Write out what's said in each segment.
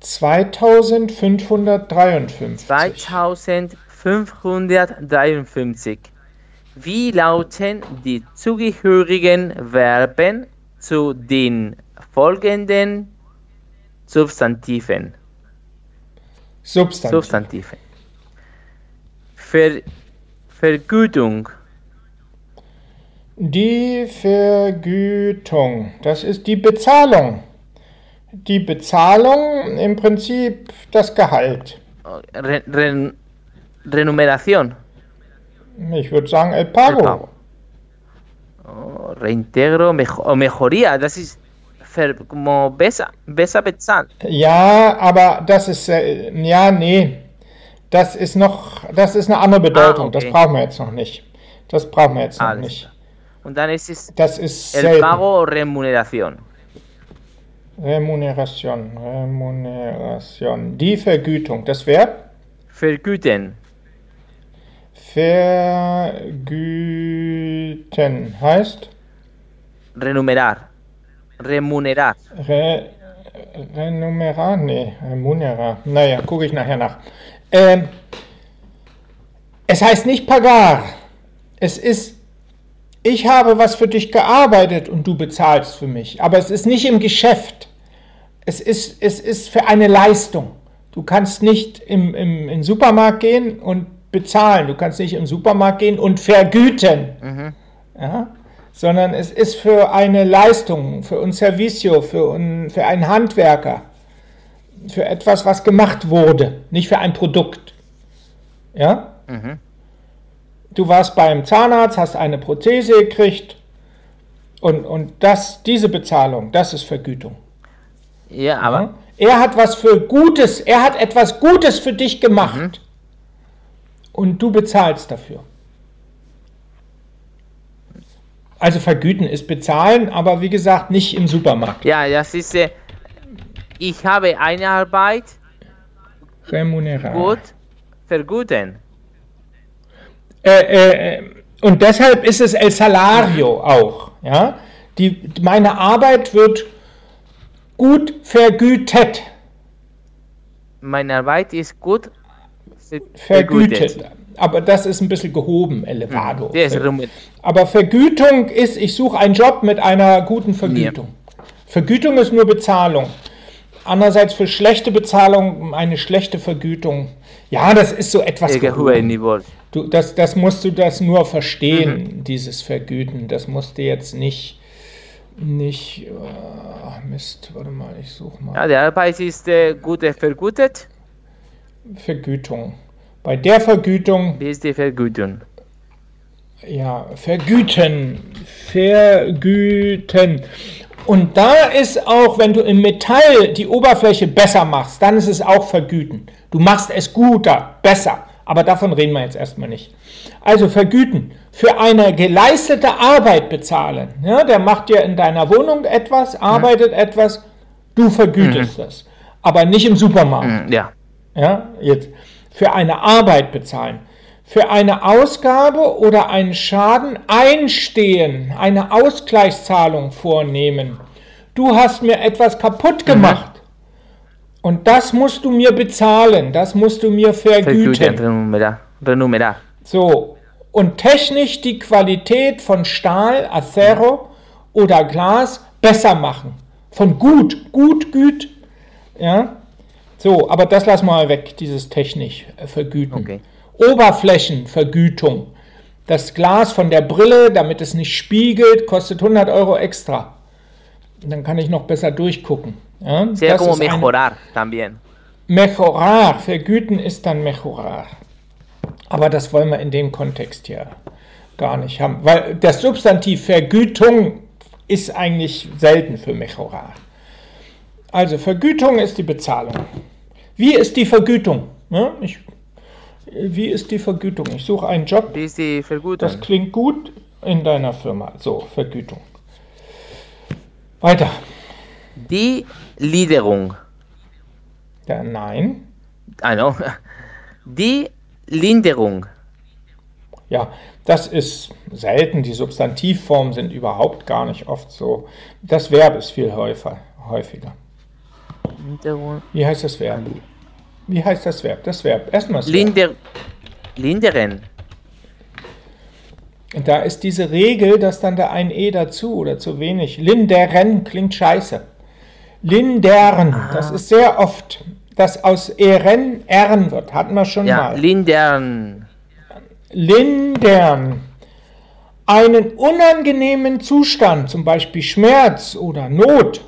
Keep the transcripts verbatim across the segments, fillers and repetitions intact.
zweitausendfünfhundertdreiundfünfzig. zweitausendfünfhundertdreiundfünfzig. Wie lauten die zugehörigen Verben zu den folgenden Substantiven? Substantiv. Substantiven. Ver, Vergütung. Die Vergütung, das ist die Bezahlung. Die Bezahlung, im Prinzip das Gehalt. Re, re, Remuneración. Ich würde sagen El Pago. El Pago. Oh, reintegro, mejor, mejoría, das ist ver, como besser, besser bezahlt. Ja, aber das ist, äh, ja, nee, das ist noch, das ist eine andere Bedeutung. Ah, okay. Das brauchen wir jetzt noch nicht. Das brauchen wir jetzt noch Alles nicht. klar. Und dann ist es Das ist El selten. Pago o Remuneración. Remuneration, Remuneration. Die Vergütung, das Verb? Vergüten. Vergüten heißt? Renumerar. Remunerar. Re, renumerar? Nee, remunerar. Naja, gucke ich nachher nach. Ähm, es heißt nicht pagar. Es ist, ich habe was für dich gearbeitet und du bezahlst für mich. Aber es ist nicht im Geschäft. Es ist, es ist für eine Leistung. Du kannst nicht im, im, in den Supermarkt gehen und bezahlen. Du kannst nicht im Supermarkt gehen und vergüten. Mhm. Ja? Sondern es ist für eine Leistung, für ein Servicio, für, un, für einen Handwerker, für etwas, was gemacht wurde, nicht für ein Produkt. Ja? Mhm. Du warst beim Zahnarzt, hast eine Prothese gekriegt und, und das, diese Bezahlung, das ist Vergütung. Ja, aber... Ja? Er hat was für Gutes, er hat etwas Gutes für dich gemacht Mhm. und du bezahlst dafür. Also vergüten ist bezahlen, aber wie gesagt nicht im Supermarkt. Ja, das ist... Äh, ich habe eine Arbeit Remunerar. gut vergüten. Äh, äh, und deshalb ist es El Salario auch. Ja? Die, meine Arbeit wird gut vergütet. Meine Arbeit ist gut ver- Vergütet. Aber das ist ein bisschen gehoben, elevado. Der ist remun- Aber Vergütung ist, ich suche einen Job mit einer guten Vergütung. Vergütung ist nur Bezahlung. Andererseits für schlechte Bezahlung eine schlechte Vergütung. Ja, das ist so etwas Eh, que gehoben. jugué Niveau. Du, das, das musst du das nur verstehen, dieses Vergüten. Das musst du jetzt nicht, nicht, oh, Mist, warte mal, ich suche mal. Ja, die Arbeit ist äh, gut äh, vergütet. Vergütung. Bei der Vergütung, Wie ist die Vergütung? ja, vergüten, vergüten. Und da ist auch, wenn du im Metall die Oberfläche besser machst, dann ist es auch vergüten. Du machst es guter, besser. Aber davon reden wir jetzt erstmal nicht. Also vergüten, für eine geleistete Arbeit bezahlen. Ja, der macht dir in deiner Wohnung etwas, arbeitet mhm. etwas, du vergütest Mhm. das. Aber nicht im Supermarkt. Mm, ja. Ja, jetzt für eine Arbeit bezahlen. Für eine Ausgabe oder einen Schaden einstehen, eine Ausgleichszahlung vornehmen. Du hast mir etwas kaputt gemacht. Mhm. Und das musst du mir bezahlen, das musst du mir vergüten. Vergüten, renumerar. renumerar. So, und technisch die Qualität von Stahl, Acero oder Glas besser machen. Von gut, gut, gut. Ja, so, aber das lassen wir mal weg, dieses technisch äh, vergüten. Okay. Oberflächenvergütung. Das Glas von der Brille, damit es nicht spiegelt, kostet hundert Euro extra. Dann kann ich noch besser durchgucken. Ja, Sería das como ist ein- mejorar también. Mejorar, vergüten ist dann mejorar. Aber das wollen wir in dem Kontext hier gar nicht haben. Weil das Substantiv Vergütung ist eigentlich selten für mejorar. Also Vergütung ist die Bezahlung. Wie ist die Vergütung? Ja, ich, wie ist die Vergütung? Ich suche einen Job. Wie ist die Vergütung? Das klingt gut in deiner Firma. So, Vergütung. Weiter. Die Liederung. Ja, nein. Ah, no. Die Linderung. Ja, das ist selten. Die Substantivformen sind überhaupt gar nicht oft so. Das Verb ist viel häufiger. häufiger. Linderung. Wie heißt das Verb? Wie heißt das Verb? Das Verb. Erstmal das Verb. Linder, linderen. Und da ist diese Regel, dass dann da ein E dazu oder zu wenig. Linderen klingt scheiße. Lindern, Ah. das ist sehr oft, dass aus Eren Ern wird. Hatten wir schon Ja, mal. lindern. Lindern. Einen unangenehmen Zustand, zum Beispiel Schmerz oder Not,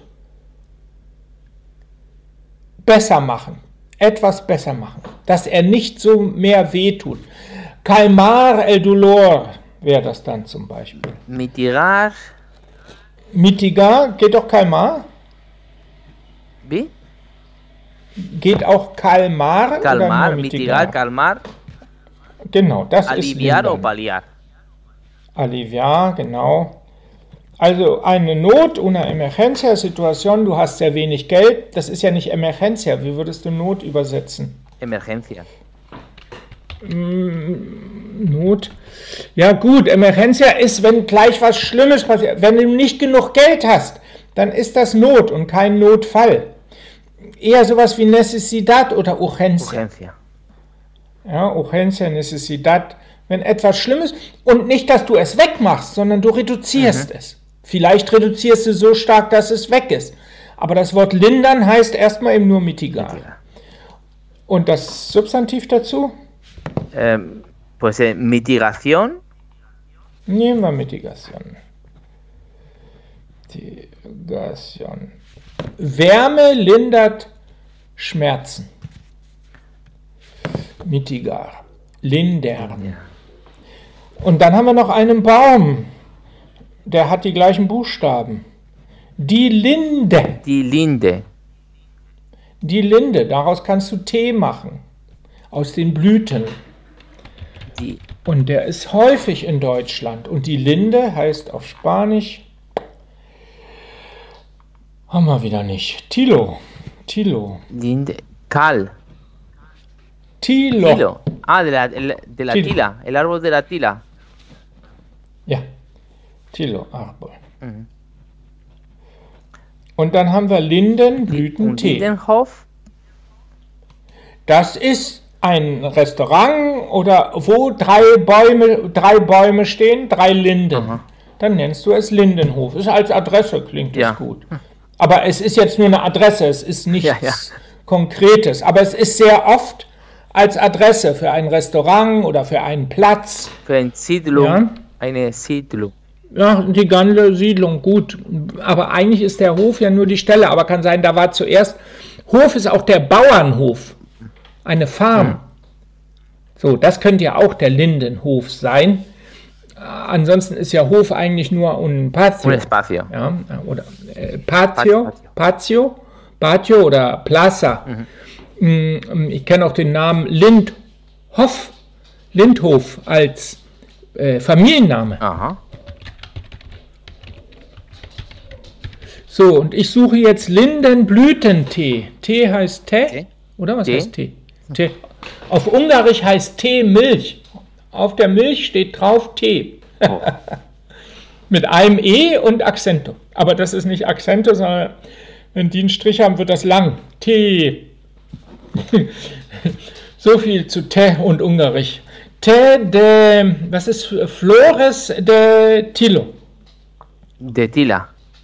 besser machen. Etwas besser machen. Dass er nicht so mehr wehtut. Calmar el dolor wäre das dann zum Beispiel. Mitigar. Mitigar, geht auch calmar? Wie? Geht auch calmar? Calmar, oder nur mitigar, calmar. Genau, das Aliviar ist o lindern. paliar. Aliviar, genau. Also eine Not, una emergencia Situation, du hast sehr wenig Geld, das ist ja nicht Emergencia, wie würdest du Not übersetzen? Emergencia. Not. Ja gut, Emergencia ist, wenn gleich was Schlimmes passiert. Wenn du nicht genug Geld hast, dann ist das Not und kein Notfall. Eher sowas wie Necesidad oder Urgencia. Urgencia. Ja, Urgencia, Necesidad. Wenn etwas Schlimmes und nicht, dass du es wegmachst, sondern du reduzierst Mhm. es. Vielleicht reduzierst du so stark, dass es weg ist. Aber das Wort lindern heißt erstmal eben nur mitigar. Mitigar. Und das Substantiv dazu? Ähm, pues eh, mitigación. Nehmen wir Mitigation. Mitigation. Wärme lindert Schmerzen. Mitigar. Lindern. Ja. Und dann haben wir noch einen Baum. Der hat die gleichen Buchstaben. Die Linde. Die Linde. Die Linde. Daraus kannst du Tee machen. Aus den Blüten. Die Und der ist häufig in Deutschland. Und die Linde heißt auf Spanisch, haben wir wieder nicht, Tilo. Tilo. Linde. Cal. Tilo. Tilo. Ah, de la, el- de la Tilo. tila. El árbol de la tila. Ja, Tilo, Arbol. Mhm. Und dann haben wir Linden, Und Blütentee. Lindenhof. Das ist ein Restaurant oder wo drei Bäume, drei Bäume stehen, drei Linden. Aha. Dann nennst du es Lindenhof. Ist als Adresse, klingt das Ja. gut. Aber es ist jetzt nur eine Adresse, es ist nichts Ja, ja. Konkretes. Aber es ist sehr oft als Adresse für ein Restaurant oder für einen Platz. Für ein Siedlung. Ja. Eine Siedlung. Ja, die ganze Siedlung, gut. Aber eigentlich ist der Hof ja nur die Stelle. Aber kann sein, da war zuerst. Hof ist auch der Bauernhof. Eine Farm. So, das könnte ja auch der Lindenhof sein. Äh, ansonsten ist ja Hof eigentlich nur ein Patio. Un espacio. Ja, oder äh, Patio, Patio. Patio, Patio oder Plaza. Mm, Ich kenne auch den Namen Lindhof, Lindhof als äh, Familienname. Aha. So, und ich suche jetzt Lindenblütentee. Tee heißt Tee, Tee. oder was Tee. heißt Tee? Tee? Auf Ungarisch heißt Tee Milch. Auf der Milch steht drauf Tee. Oh. Mit einem E und Akzento. Aber das ist nicht Akzento, sondern wenn die einen Strich haben, wird das lang. Tee. So viel zu Tee und Ungarisch. Tee de, was ist Flores de Tilo? De tila.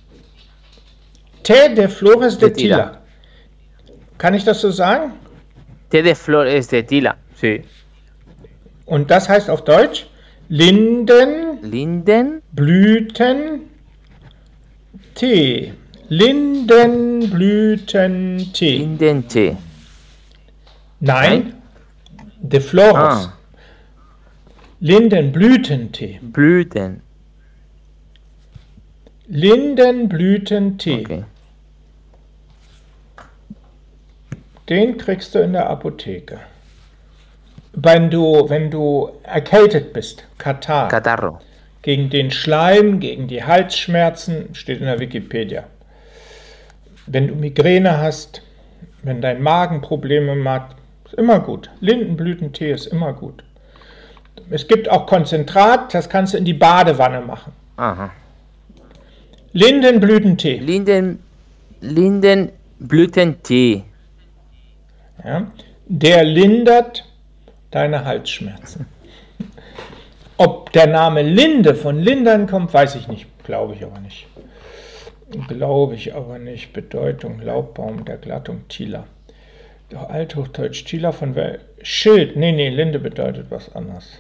Tee de Flores de De Tila. Tila. Kann ich das so sagen? Té de flores de tila. Sí. Und das heißt auf Deutsch Lindenblütentee. Linden. Lindenblütentee. Lindentee. Nein, de Flores. Ah. Lindenblütentee. Blüten. Lindenblütentee. Okay. Den kriegst du in der Apotheke. Wenn du, wenn du erkältet bist, Katar, Catarro. gegen den Schleim, gegen die Halsschmerzen, steht in der Wikipedia. Wenn du Migräne hast, wenn dein Magen Probleme macht, ist immer gut. Lindenblütentee ist immer gut. Es gibt auch Konzentrat, das kannst du in die Badewanne machen. Aha. Lindenblütentee. Linden. Linden. Blütentee. Ja? Der lindert deine Halsschmerzen. Ob der Name Linde von lindern kommt, weiß ich nicht. Glaube ich aber nicht. Glaube ich aber nicht. Bedeutung, Laubbaum der Glattung, Tila. Althochdeutsch, Tila von wer? Schild. Nee, nee, Linde bedeutet was anderes.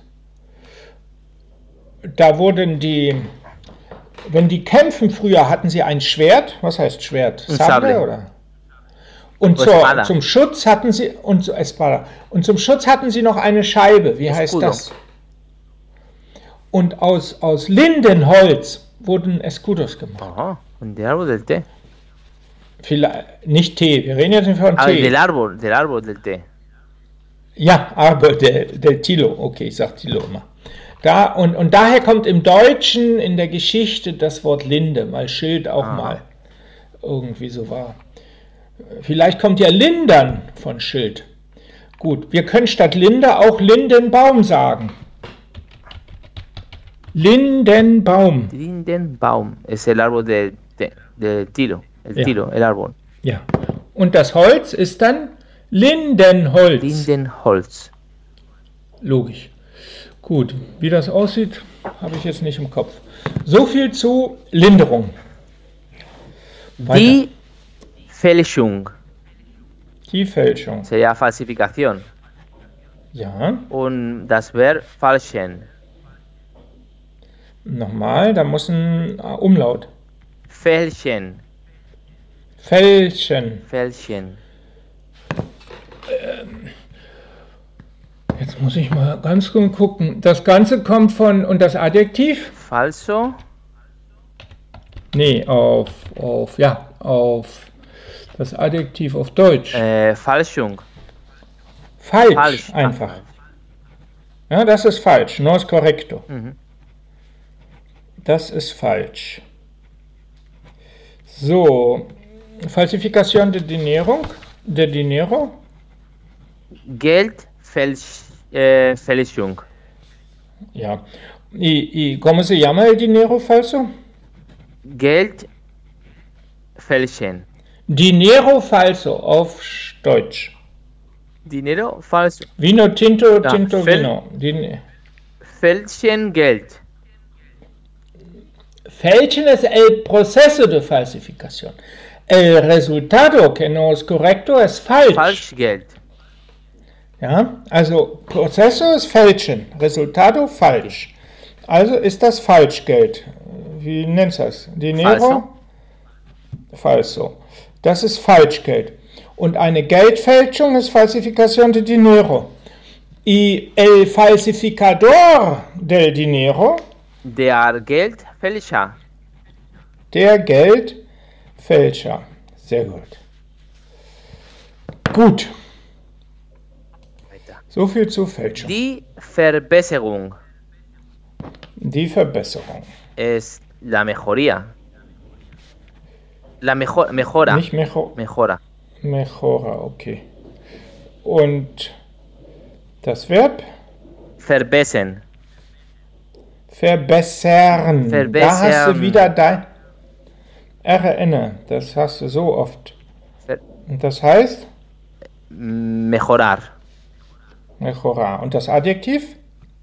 Da wurden die, wenn die kämpfen früher, hatten sie ein Schwert. Was heißt Schwert? Un Sable, sable. oder? Und O zur, espada. zum Schutz hatten sie und, so- Espada. und zum Schutz hatten sie noch eine Scheibe. Wie heißt Escudo. das? Und aus, aus Lindenholz wurden Escudos gemacht. Ajá, del árbol del té. Vielleicht, nicht Tee, wir reden jetzt nicht von Ah, Tee. del árbol, del árbol del té. Ja, aber del, del Tilo, okay, ich sag Tilo immer. Da, und, und daher kommt im Deutschen in der Geschichte das Wort Linde, weil Schild auch Ah. mal irgendwie so war. Vielleicht kommt ja Lindern von Schild. Gut, wir können statt Linde auch Lindenbaum sagen. Lindenbaum. Lindenbaum es el árbol del té, del tilo. El Ja. tilo, el árbol. Ja. Und das Holz ist dann Lindenholz. Lindenholz. Logisch. Gut, wie das aussieht, habe ich jetzt nicht im Kopf. So viel zu Linderung. Weiter. Die Fälschung Die Fälschung. sería falsificación. Ja, Und das Verb falschen. nochmal, da muss ein äh, Umlaut. Fälschen. Fälschen. Fälschen. Jetzt muss ich mal ganz gut gucken. Das Ganze kommt von, und das Adjektiv? Falso. Nee, auf, auf, ja, auf das Adjektiv auf Deutsch. Äh, Falschung. Falsch, Falsch. einfach. Ja, das ist falsch. No es correcto. Mhm. Das ist falsch. So, Falsificación de dinero, de dinero. Geld Fälsch, äh, Fälschung. Ja. ¿Y, y cómo se llama el dinero falso? Geld fälschen. Dinero falso auf Deutsch. Dinero falso. Vino tinto, Ja, tinto fel- vino. Din Fälschen Geld. Fälschen es el proceso de falsificación. El resultado que no es correcto es falsch. Falschgeld. Ja, also Proceso ist fälschen, Resultado falsch. Also ist das Falschgeld. Wie nennt das? Dinero? Falso. Falso. Das ist Falschgeld. Und eine Geldfälschung ist Falsificación de dinero. Y el falsificador del dinero, Der Geldfälscher. der Geldfälscher. Sehr gut. Gut. Weiter. So viel zu Fälschung. Die Verbesserung Die Verbesserung. es la mejoría. La mejor, mejora. Nicht mejor, Mejora. mejora, okay. Und das Verb? Verbessern. Verbessern. Da hast Verbessern. du wieder dein R N. Das hast du so oft. Ver- Und das heißt Mejorar. mejorar. Und das Adjektiv?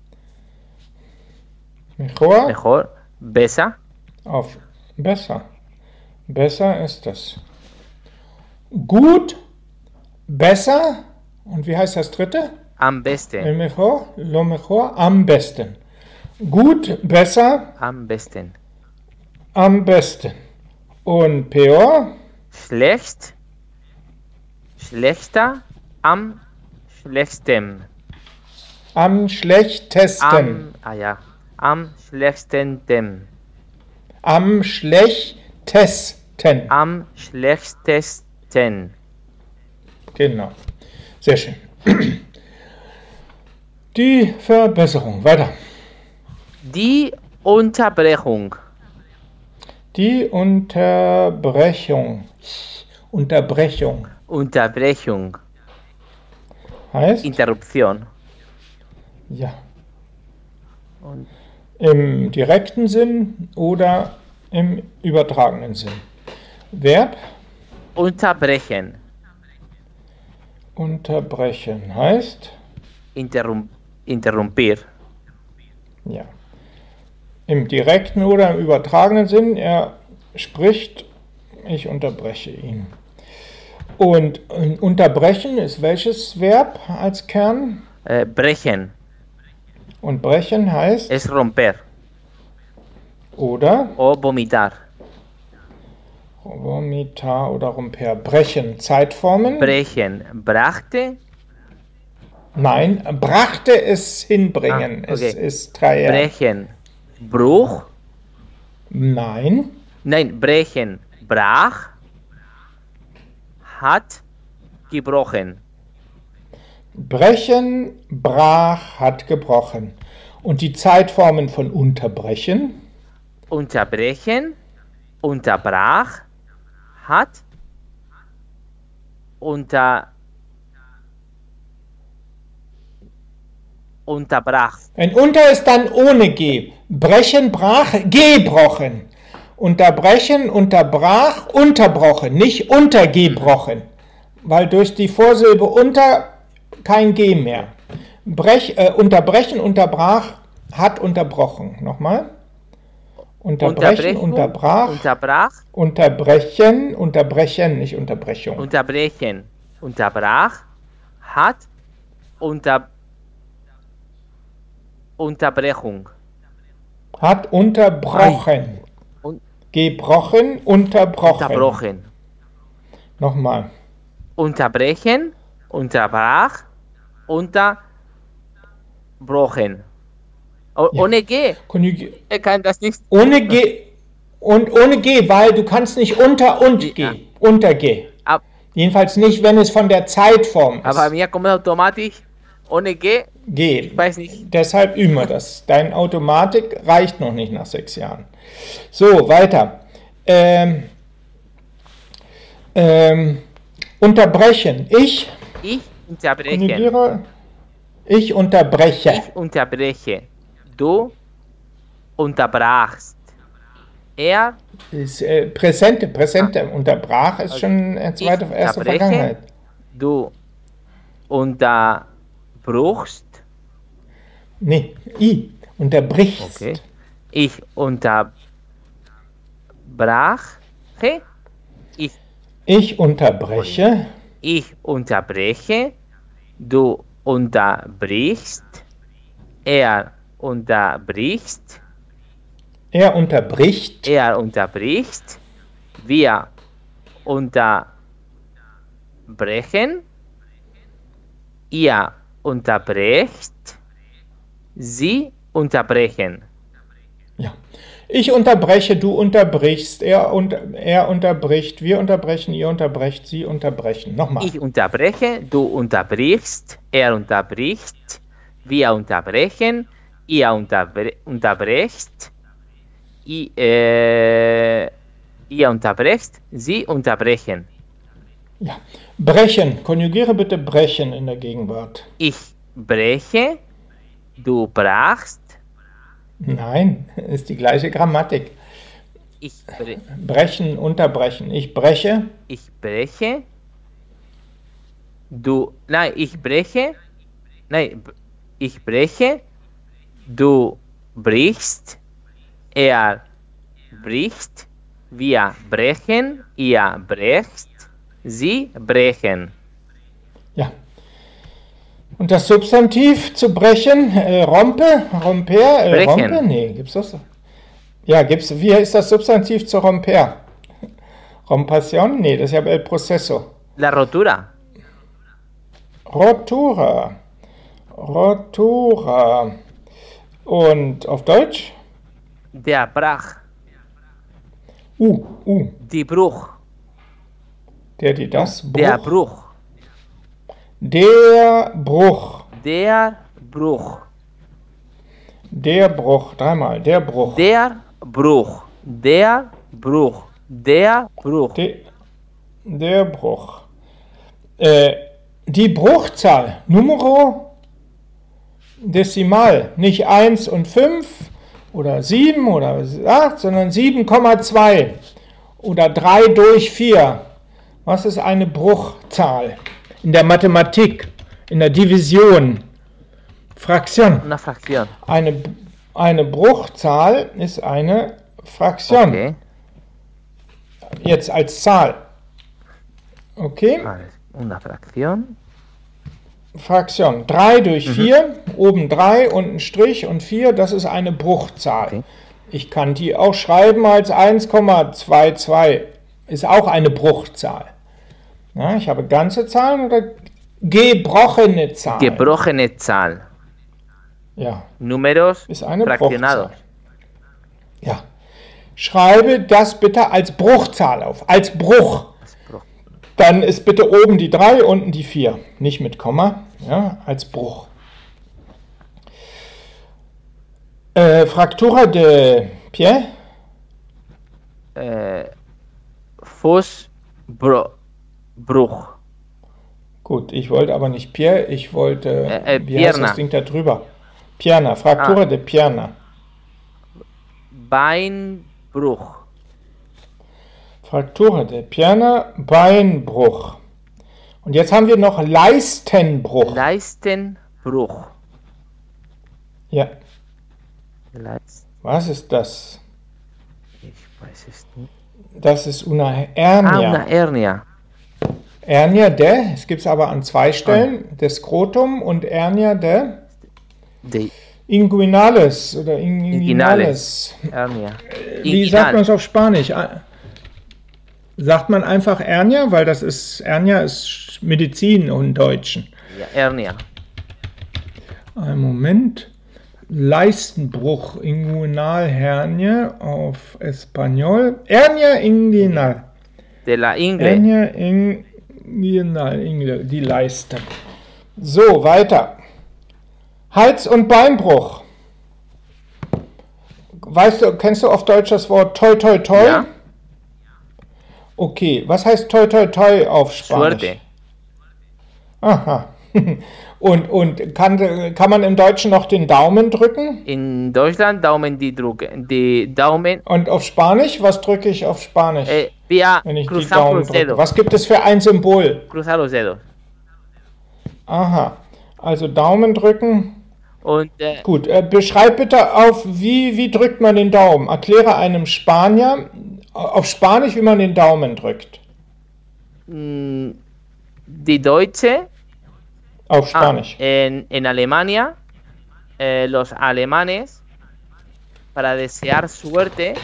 Mejor Mejor. Besser. auf besser. Besser ist das. Gut, besser. Und wie heißt das dritte? Am El besten. mejor, lo mejor, am besten. Gut, besser, Am besten. am besten. Und peor, Schlecht. Schlechter. Am schlechtesten. am schlechtesten. Am, ah ja. Am schlechtesten. Am schlechtesten. Am schlechtesten. Genau. Sehr schön. Die Verbesserung. Weiter. Die Unterbrechung. Die Unterbrechung. Unterbrechung Unterbrechung. heißt, Interruption. ja, Und im direkten Sinn oder im übertragenen Sinn. Verb, Unterbrechen. Unterbrechen heißt? Interrum interrumpir. Ja. Im direkten oder im übertragenen Sinn, er spricht, ich unterbreche ihn. Und äh, unterbrechen ist welches Verb als Kern? Äh, brechen. Und brechen heißt? Es romper. Oder? O vomitar. Vomitar oder romper. Brechen. Zeitformen? Brechen. Brachte. Nein, brachte es hinbringen. Ah, okay. Es ist drei R. Brechen. Bruch. Nein. Nein, brechen. Brach. Hat gebrochen. Brechen, brach, hat gebrochen. Und die Zeitformen von unterbrechen? Unterbrechen. Unterbrach. Hat. Unter. Unterbrach. Ein Unter ist dann ohne G. Brechen, brach, gebrochen. Unterbrechen, unterbrach, unterbrochen, nicht untergebrochen. Weil durch die Vorsilbe unter kein G mehr. Brech, äh, unterbrechen, unterbrach, hat unterbrochen. Nochmal. Unterbrechen, unterbrach, Unterbrach. unterbrechen, unterbrechen, nicht Unterbrechung. Unterbrechen. Unterbrach. Hat. Unter. Unterbrechung. Hat unterbrochen. Un Gebrochen, unterbrochen. Unterbrochen. Nochmal. Unterbrechen. Unterbrach. Unterbrochen. O Ja. Ohne G. Konjugi- Er kann das nicht. Ohne G und ohne G, weil du kannst nicht unter und G. Ja. Unter G. Ab Jedenfalls nicht, wenn es von der Zeitform ist. Aber mir kommt automatisch ohne G. G. Ich weiß nicht. Deshalb üben wir das. Deine Automatik reicht noch nicht nach sechs Jahren. So, weiter. Ähm, ähm, unterbrechen. Ich Ich unterbreche. konjugiere. Ich unterbreche. Ich unterbreche. Du unterbrachst. Er Ist, äh, Präsente, Präsente. Unterbrach ist Okay. schon äh, zweite, Ich erste unterbreche. Vergangenheit. Du unterbruchst. Nee, I. Unterbrichst. Okay. Ich unterbrach. Ich, Ich unterbreche. ich unterbreche. Du unterbrichst. Er unterbricht. Er unterbricht. Er unterbricht. Wir unterbrechen. Ihr unterbrecht. Sie unterbrechen. Ja. Ich unterbreche, du unterbrichst, er, und, er unterbricht, wir unterbrechen, ihr unterbrecht, sie unterbrechen. Nochmal. Ich unterbreche, du unterbrichst, er unterbricht, wir unterbrechen, ihr unterbre unterbrecht, I, äh, ihr unterbrecht, sie unterbrechen. Ja. Brechen. Konjugiere bitte brechen in der Gegenwart. Ich breche, du brachst, Nein, ist die gleiche Grammatik. ich, bre Brechen, unterbrechen. Ich breche. ich breche, du, nein, ich breche, nein, ich breche, du brichst, er bricht, wir brechen, ihr brecht, sie brechen. Ja. Und das Substantiv zu brechen, äh, rompe, romper, äh, Brechen. rompe? Nee, gibt's das? Ja, gibt's, wie ist das Substantiv zu romper? Rompassion? Nee, das ist ja el proceso. La rotura. Rotura. Rotura. Und auf Deutsch? Der Brach. U, U. Die Bruch. Der, die, das. Bruch. Der Bruch. Der Bruch. Der Bruch. Der Bruch. Dreimal. Der Bruch. Der Bruch. Der Bruch. Der Bruch. De, der Bruch. Äh, die Bruchzahl. Numero Dezimal. Nicht eins und fünf oder sieben oder acht, sondern sieben Komma zwei oder drei durch vier Was ist eine Bruchzahl? In der Mathematik, in der Division. Fraktion. Una fracción. Eine, eine Bruchzahl ist eine Fraktion. Okay. Jetzt als Zahl. Okay? Vale. Una fracción. Fraktion. drei durch vier, oben drei, unten Strich und vier, das ist eine Bruchzahl. Okay. Ich kann die auch schreiben als eins Komma zweiundzwanzig. Ist auch eine Bruchzahl. Ja, ich habe ganze Zahlen oder gebrochene Zahlen. Gebrochene Zahl. Ja, Números ist eine fraccionados. Bruchzahl. Ja. Schreibe das bitte als Bruchzahl auf, als Bruch. Dann ist bitte oben die drei, unten die vier. Nicht mit Komma, ja, als Bruch. Äh, Fraktura de pie? Äh, Fußbruch. Gut, ich wollte aber nicht Pie, ich wollte, Äh, äh, wie heißt Pierna. das Ding da drüber? Pierna, Fraktura Ah. de Pierna. Beinbruch. Fraktura de Pierna, Beinbruch. Und jetzt haben wir noch Leistenbruch. Leistenbruch. Ja, Leist was ist das? ich weiß es nicht. Das ist una Ah, Hernia. una Hernia. Hernia de, es gibt es aber an zwei Stellen, des Scrotum und Hernia de De inguinales oder in- inguinales. Hernia. Wie sagt man es auf Spanisch? Ah, sagt man einfach Hernia, weil das ist, Hernia ist Medizin im Deutschen. Ja, Hernia. Ein Moment. Leistenbruch, Inguinalhernie auf Espanol. Hernia inguinal. De la ingle. Hernia inguinal, Ingle, die Leiste. So, weiter. Hals- und Beinbruch. Weißt du, kennst du auf Deutsch das Wort toi toi toi? Ja. Okay, was heißt toi toi toi auf Spanisch? Suerte. Aha. Und, und kann, kann man im Deutschen noch den Daumen drücken? In Deutschland Daumen die drücken. Die Daumen. Und auf Spanisch? Was drücke ich auf Spanisch, Eh, via wenn ich die cruzar Daumen los drücke? dedos. Was gibt es für ein Symbol? Cruzar los dedos. Aha. Also Daumen drücken. Und äh, Gut, äh, beschreib bitte auf, wie, wie drückt man den Daumen? Erkläre einem Spanier auf Spanisch, wie man den Daumen drückt. mh, die Deutsche. Auf Ah, Spanisch. en, en Alemania, eh, los alemanes, para desear suerte,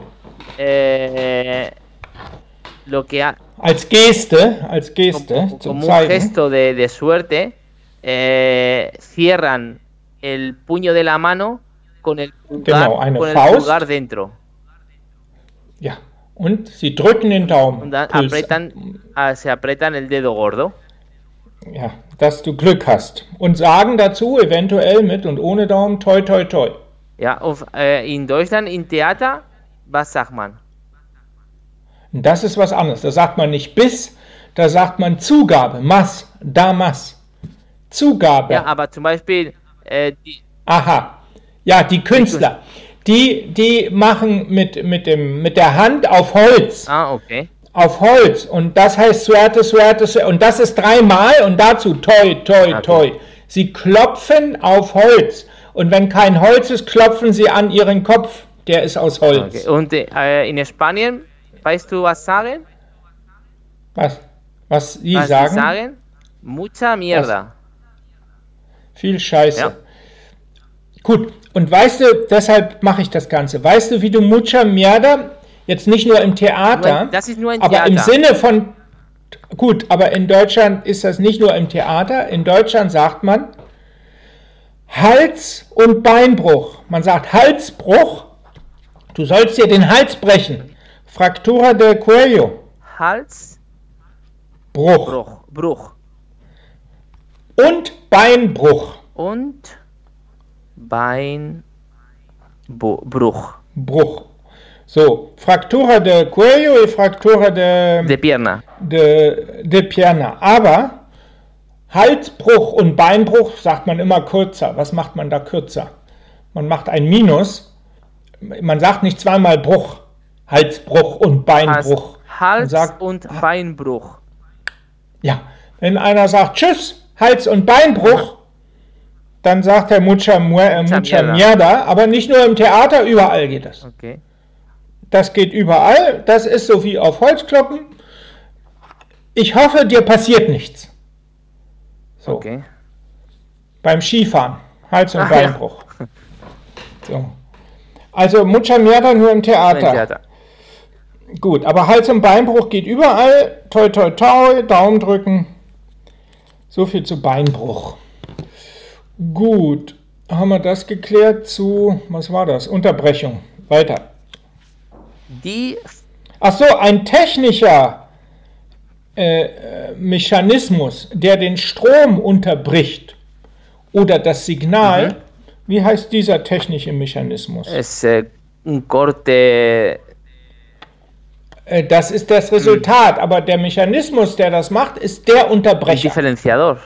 eh, lo que ha, Als Geste, als Geste, como, zum como un Zeigen. gesto de, de suerte, eh, cierran el puño de la mano con el pulgar, Genau, eine con el Faust. pulgar dentro. Ja. Und sie drücken den Daumen. Und dann Puls- apretan, ah, se apretan el dedo gordo. Ja, dass du Glück hast. Und sagen dazu, eventuell mit und ohne Daumen, toi, toi, toi. Ja, auf, äh, in Deutschland, in Theater, was sagt man? Und das ist was anderes. Da sagt man nicht bis, da sagt man Zugabe, Mass, Damas. Zugabe. Ja, aber zum Beispiel, äh, die, Aha. Ja, die Künstler. Die, die machen mit, mit, dem, mit der Hand auf Holz. ah, okay. Auf Holz. Und das heißt Suerte, Suerte, Suerte. Und das ist dreimal und dazu toi, toi, Okay. toi. Sie klopfen auf Holz. Und wenn kein Holz ist, klopfen sie an ihren Kopf. Der ist aus Holz. Okay. Und äh, in Spanien, weißt du, was sagen? Was? Was Sie was sagen? sie sagen? Mucha mierda. Viel Scheiße. Ja. Gut, und weißt du, deshalb mache ich das Ganze. Weißt du, wie du Mucha Mierda, jetzt nicht nur im Theater, Nur- das ist nur im aber Theater. im Sinne von, gut, aber in Deutschland ist das nicht nur im Theater, in Deutschland sagt man Hals- und Beinbruch. Man sagt Halsbruch, du sollst dir den Hals brechen. Fraktura del cuello, Hals, Bruch. Bruch, Bruch. Und Beinbruch, Und Bein, Bu- Bruch. Bruch. So, Fraktura del cuello y Fraktura de, De pierna. de, de pierna. Aber Halsbruch und Beinbruch sagt man immer kürzer. Was macht man da kürzer? Man macht ein Minus. Man sagt nicht zweimal Bruch. Halsbruch und Beinbruch. Hals, Hals sagt- und Beinbruch. Ja, wenn einer sagt Tschüss, Hals- und Beinbruch, dann sagt er Mucha, mu- äh, Mucha mucha mierda. mierda, aber nicht nur im Theater, überall geht das. Okay. Das geht überall, das ist so wie auf Holzkloppen. Ich hoffe, dir passiert nichts. So, Okay. beim Skifahren, Hals- und Ach ja. Beinbruch. So. Also Mucha mierda nur im Theater. Im Theater. Gut, aber Hals- und Beinbruch geht überall. Toi, toi, toi, Daumen drücken. So viel zu Beinbruch. Gut, haben wir das geklärt zu, was war das? Unterbrechung. Weiter. Die Ach so, ein technischer äh, äh, Mechanismus, der den Strom unterbricht oder das Signal. Mhm. Wie heißt dieser technische Mechanismus? es äh, un corte. Äh, das ist das Resultat, aber der Mechanismus, der das macht, ist der Un Unterbrecher. diferenciador.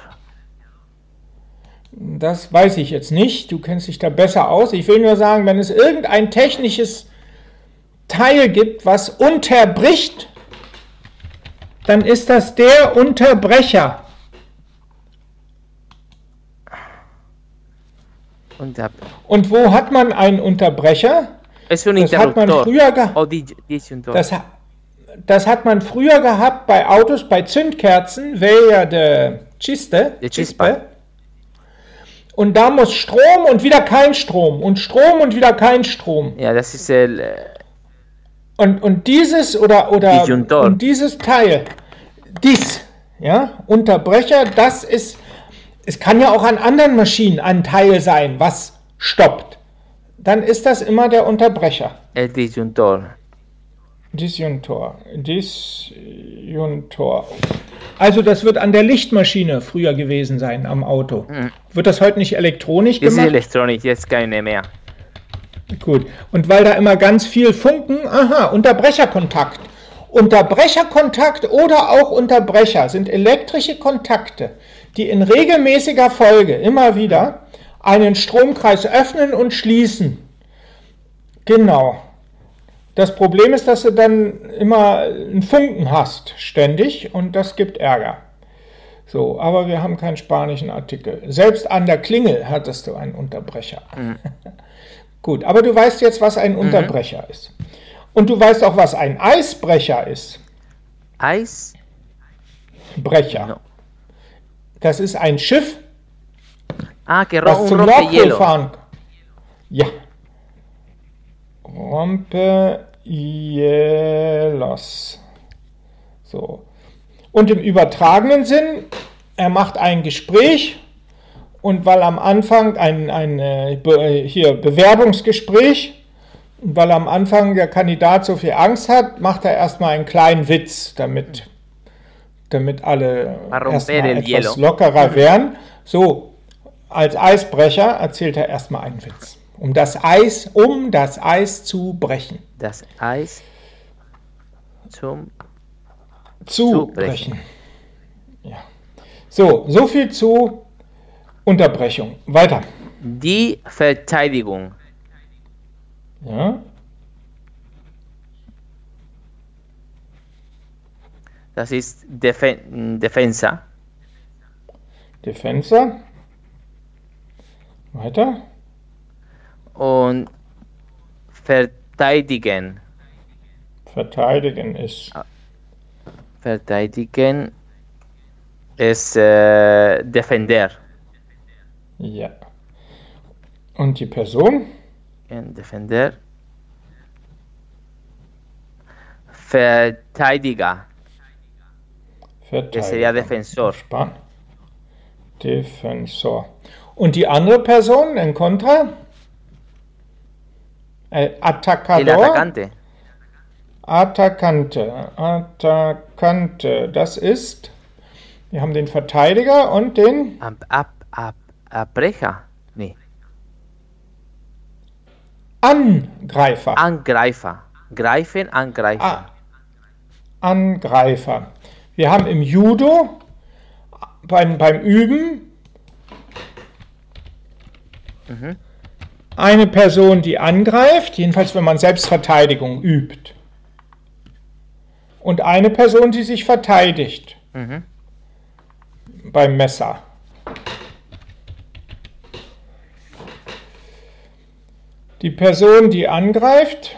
Das weiß ich jetzt nicht. Du kennst dich da besser aus. Ich will nur sagen, wenn es irgendein technisches Teil gibt, was unterbricht, dann ist das der Unterbrecher. Und der, Und wo hat man einen Unterbrecher? es un Das hat man interruptor. früher ge O di- disjuntor. das, ha- das hat man früher gehabt bei Autos, bei Zündkerzen, Vella de Chiste, De Chispa. Und da muss Strom und wieder kein Strom und Strom und wieder kein Strom. Ja, das ist el. äh, Und, und dieses oder, oder Disjuntor. und dieses Teil, dies, ja, Unterbrecher, das ist, es kann ja auch an anderen Maschinen ein Teil sein, was stoppt. Dann ist das immer der Unterbrecher. El disjuntor. Disjuntor, Disjuntor. Also das wird an der Lichtmaschine früher gewesen sein am Auto. Mhm. Wird das heute nicht elektronisch Das ist gemacht? electronic, jetzt keine mehr. Gut. Und weil da immer ganz viel Funken, aha, Unterbrecherkontakt. Unterbrecherkontakt oder auch Unterbrecher sind elektrische Kontakte, die in regelmäßiger Folge immer wieder einen Stromkreis öffnen und schließen. Genau. Das Problem ist, dass du dann immer einen Funken hast, ständig, und das gibt Ärger. So, aber wir haben keinen spanischen Artikel. Selbst an der Klingel hattest du einen Unterbrecher. Mhm. Gut, aber du weißt jetzt, was ein Unterbrecher ist. Und du weißt auch, was ein Eisbrecher ist. Eis? Brecher. No. Das ist ein Schiff, Ah, que ro was un zum Nordpol rompehielo. fahren kann. Ja. Rompehielos. So. Und im übertragenen Sinn, er macht ein Gespräch, und weil am Anfang ein, ein äh, Be hier Bewerbungsgespräch, und weil am Anfang der Kandidat so viel Angst hat, macht er erstmal einen kleinen Witz, damit, damit alle A romper erstmal el etwas hielo. lockerer werden. So, als Eisbrecher erzählt er erstmal einen Witz, um das Eis, um das Eis zu brechen. Das Eis zum. Zu Zu brechen. Ja. So, so viel zu Unterbrechung. Weiter. Die Verteidigung. Ja. Das ist Defen Defensa. Defensa. Weiter. Und verteidigen. Verteidigen ist Verteidigen ist äh, defender. ja. Und die Person? En defender. Verteidiger. Que sería Verteidiger. defensor. Spannend. Defensor. Und die andere Person in Kontra? Äh, El Attacador? atacante. Attackante. Attackante. Das ist, wir haben den Verteidiger und den Ab, ab, ab, Apreja. Nee. Angreifer. Angreifer. Greifen, Angreifer. Ah, Angreifer. Wir haben im Judo beim, beim Üben Mhm. eine Person, die angreift, jedenfalls wenn man Selbstverteidigung übt. und eine Person, die sich verteidigt Mhm. beim Messer. Die Person, die angreift,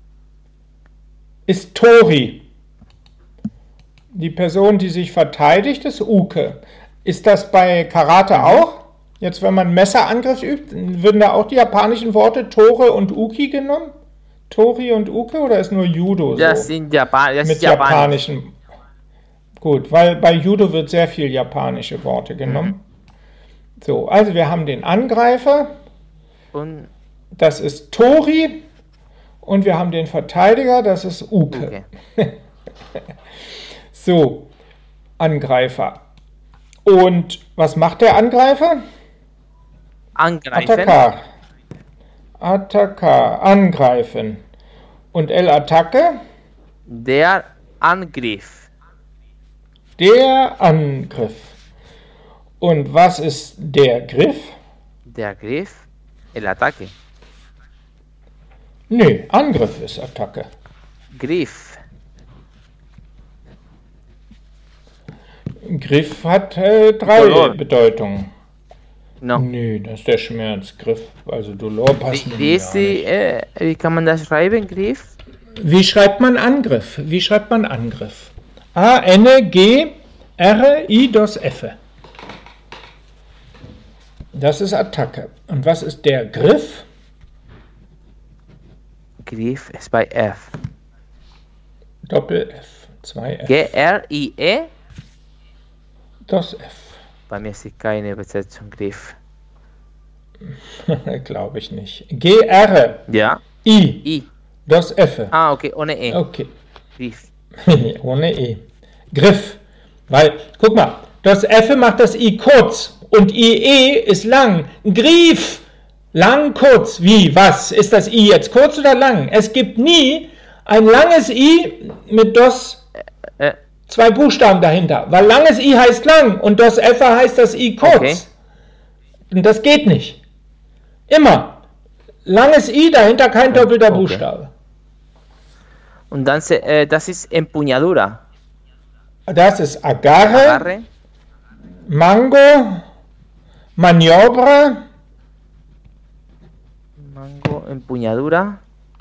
ist Tori. Die Person, die sich verteidigt, ist Uke. Ist das bei Karate auch? Jetzt, wenn man Messerangriff übt, würden da auch die japanischen Worte Tore und Uki genommen? Tori und Uke oder ist nur Judo so? Das sind Japan das Mit ist Japanisch. japanischen. Gut, weil bei Judo wird sehr viel japanische Worte genommen. So, also wir haben den Angreifer, Und das ist Tori, und wir haben den Verteidiger, das ist Uke. okay. So, Angreifer. Und was macht der Angreifer? Angreifen. Attacker. Attacker, angreifen. Und El Attacke, Der Angriff. der Angriff. Und was ist der Griff? Der Griff. El ataque. Nö, Angriff ist Attacke. Griff. Griff hat äh, drei Dolor. Bedeutungen. No. Nö, das ist der Schmerzgriff. Also Dolor passt Wie, mir wie, ist gar die, nicht. äh, wie kann man das schreiben? Griff? Wie schreibt man Angriff? Wie schreibt man Angriff? A, N, G, R, I, dos, F. Das ist Attacke. Und was ist der Griff? Griff ist bei F. Doppel F. Zwei F. G R I E. Dos F. Bei mir ist keine Übersetzung Griff. Glaube ich nicht. G, R, Ja. I, I. dos F. Ah, okay, ohne E. Okay. Griff. Ohne E. Griff. Weil, guck mal, das F macht das I kurz und I E ist lang. Griff. Lang, kurz. Wie? Was? Ist das I jetzt kurz oder lang? Es gibt nie ein langes I mit das Äh, zwei Buchstaben dahinter. Weil langes I heißt lang und das F heißt das I kurz. Okay. Und das geht nicht. Immer. Langes I, dahinter kein doppelter Okay. Buchstabe. und dann, se- äh, das ist Empuñadura. Das ist Agarre, Agarre. Mango, Maniobra, Mango, Empuñadura.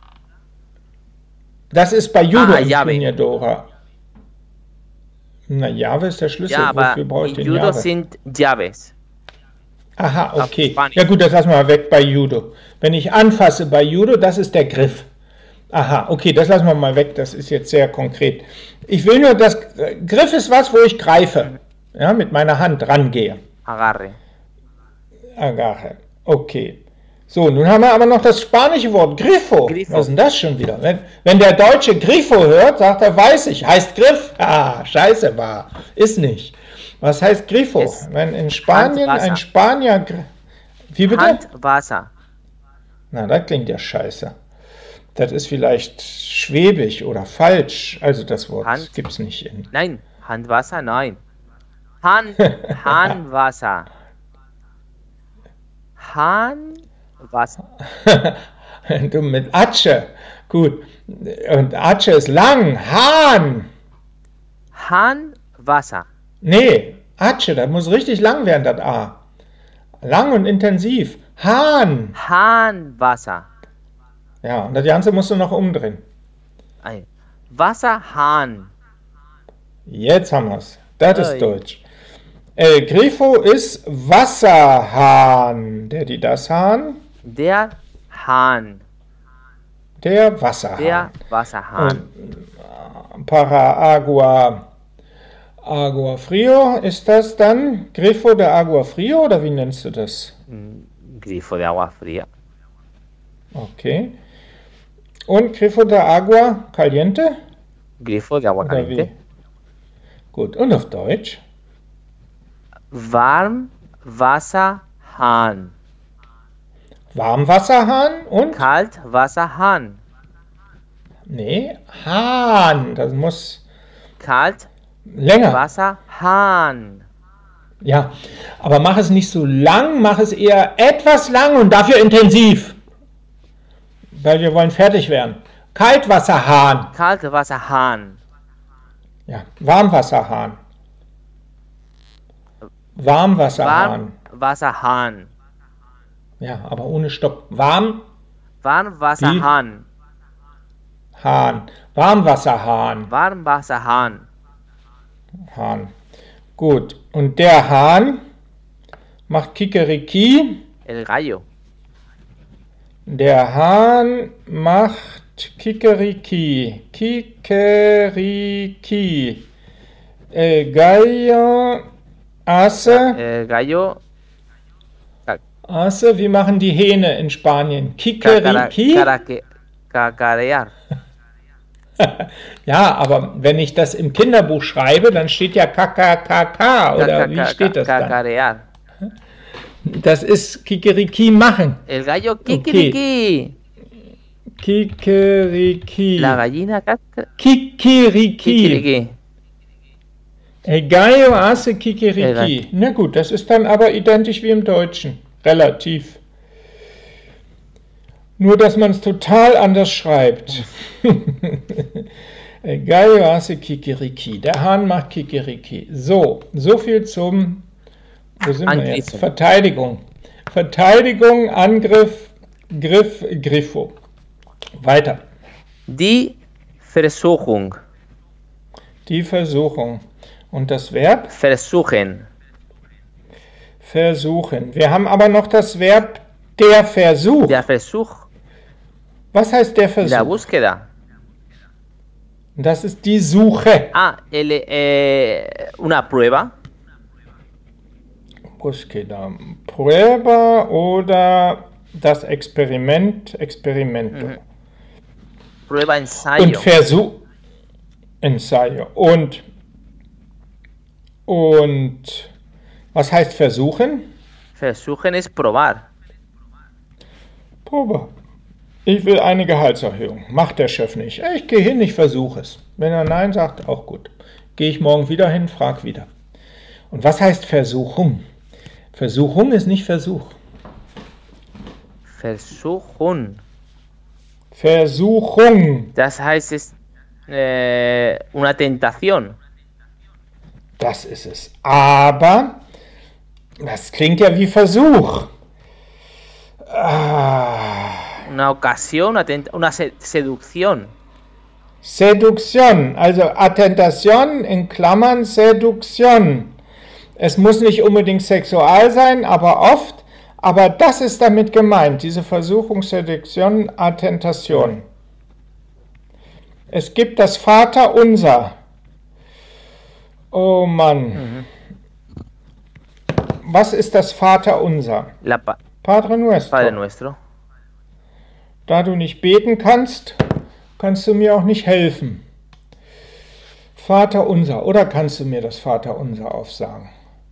das ist bei Judo Ah, im Llave. Empuñadura. Na, Jave ist der Schlüssel. Ja, aber Wofür brauche ich in den Judo Jave? sind Llaves. Aha, auf okay. Spanisch. Ja gut, das lassen wir mal weg bei Judo. Wenn ich anfasse bei Judo, das ist der Griff. Aha, okay, das lassen wir mal weg. Das ist jetzt sehr konkret. Ich will nur, dass Griff ist was, wo ich greife. Ja, mit meiner Hand rangehe. Agarre. Agarre. Okay. So, nun haben wir aber noch das spanische Wort Grifo. Grifo. Was ist denn das schon wieder? Wenn, wenn der Deutsche Grifo hört, sagt er, weiß ich, heißt Griff. Ah, scheiße war. Ist nicht. Was heißt Grifo? Es- Wenn in Spanien Handwasser. ein Spanier... gr- Wie bitte? Handwasser. Na, das klingt ja scheiße. Das ist vielleicht schwäbisch oder falsch. Also das Wort Hand- gibt es nicht in... Nein, Handwasser, nein. Hand, Handwasser. Handwasser. Du mit Atsche. Gut. Und Atsche ist lang. Hahn. Handwasser. Nee, Atsche, das muss richtig lang werden, das A. Lang und intensiv. Hahn. Handwasser. Ja, und das Ganze musst du noch umdrehen. Ein Wasserhahn. Jetzt haben wir es. Das Ui. ist Deutsch. El Grifo ist Wasserhahn. Der, die, das Hahn. Der Hahn. Der Wasserhahn. Der Wasserhahn. Und para agua, agua frio ist das dann Grifo de agua frio oder wie nennst du das? Grifo de agua fría. Okay. Und Grifo de agua caliente? Grifo de agua Oder wie? caliente. Gut. Und auf Deutsch? Warmwasserhahn. Warmwasserhahn und? Kaltwasserhahn. Nee, Hahn. Das muss länger. Kaltwasserhahn. Ja, aber mach es nicht so lang, mach es eher etwas lang und dafür intensiv. Weil wir wollen fertig werden. Kaltwasserhahn. Kaltwasserhahn. Ja, Warmwasserhahn. Warmwasserhahn. Warmwasserhahn. Ja, aber ohne Stopp. Warm. Warmwasserhahn. Hahn. Warmwasserhahn. Warmwasserhahn. Hahn. Gut. Und der Hahn macht Kikeriki. El gallo. Der Hahn macht Kikeriki. Kikeriki. El gallo hace. El gallo. hace. Wie machen die Hähne in Spanien? Kikeriki. Cacara- Cacarear. Ja, aber wenn ich das im Kinderbuch schreibe, dann steht ja K K K K oder wie steht das dann? Cacarear. Das ist Kikeriki machen. El gallo kikiriki. Kikeriki. La gallina caca- Kikeriki. kikiriki. El gallo hace El Kikeriki. gallo. Na gut, das ist dann aber identisch wie im Deutschen. Relativ. Nur, dass man es total anders schreibt. El gallo hace Kikeriki. Der Hahn macht Kikeriki. So, so viel zum, wo sind wir jetzt? Angriffen. Verteidigung. Verteidigung, Angriff, Griff, Griffo. Weiter. Die Versuchung. Die Versuchung. Und das Verb? Versuchen. Versuchen. Wir haben aber noch das Verb der Versuch. Der Versuch. Was heißt der La Versuch? búsqueda. Das ist die Suche. Ah, el, eh, una prueba. Búsqueda. Prueba oder das Experiment, Experimento. Mhm. Prueba, Und ensayo. Versuch. Ensayo. Und, und was heißt versuchen? Versuchen es probar. Probe. Ich will eine Gehaltserhöhung. Macht der Chef nicht. Ich gehe hin, ich versuche es. Wenn er Nein sagt, auch gut. Gehe ich morgen wieder hin, frag wieder. Und was heißt Versuchung? Versuchung ist nicht Versuch. Versuchen. Versuchung. Das heißt, es eh, una tentación. Das ist es. Aber das klingt ja wie Versuch. Ah, Una ocasión, una, tent- una se- seducción. Seduktion, also Attentation in Klammern Seduktion. Es muss nicht unbedingt sexual sein, aber oft. Aber das ist damit gemeint, diese Versuchung, Seduktion, Attentation. Es gibt das Vaterunser. Oh Mann. Mhm. Was ist das Vaterunser? La pa- Padre Nuestro. Padre Nuestro. Da du nicht beten kannst, kannst du mir auch nicht helfen. Vaterunser. Oder kannst du mir das Vaterunser aufsagen?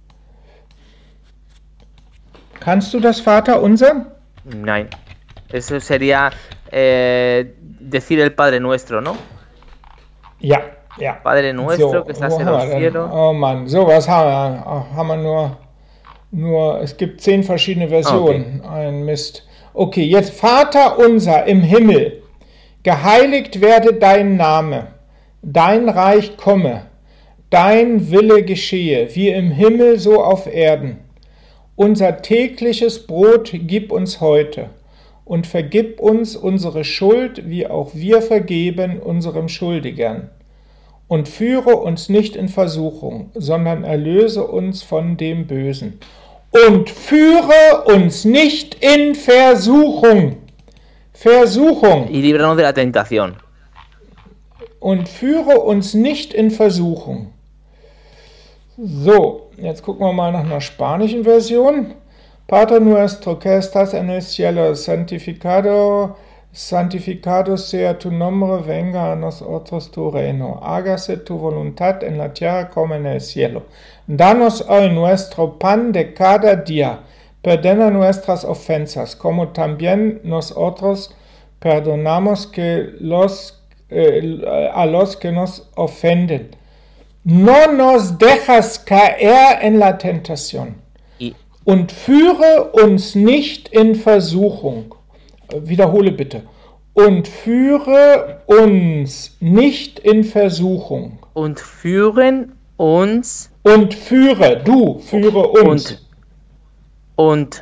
Kannst du das Vaterunser? Nein. Eso sería eh, decir el Padre Nuestro, ¿no? Ja, ja. Padre Nuestro, que estás wo en haben los wir denn? cielos. Oh Mann, sowas haben wir, haben wir nur, nur, es gibt zehn verschiedene Versionen. Ein Mist. Okay, jetzt Vater unser im Himmel, geheiligt werde dein Name, dein Reich komme, dein Wille geschehe, wie im Himmel so auf Erden. Unser tägliches Brot gib uns heute und vergib uns unsere Schuld, wie auch wir vergeben unserem Schuldigern. Und führe uns nicht in Versuchung, sondern erlöse uns von dem Bösen. Und führe uns nicht in Versuchung. Versuchung. Y líbranos de la tentación. Und führe uns nicht in Versuchung. So, jetzt gucken wir mal nach einer spanischen Version. Padre nuestro que estás en el cielo, santificado, santificado sea tu nombre, venga a nosotros tu reino. Hágase tu voluntad en la tierra como en el cielo. Danos hoy nuestro pan de cada día. Perdona nuestras ofensas, como también nosotros perdonamos que los, eh, a los que nos ofenden. No nos dejas caer en la tentación. Y, Und führe uns nicht in Versuchung. Wiederhole bitte. Und führe uns nicht in Versuchung. und führen uns Und führe, du, führe uns. und, und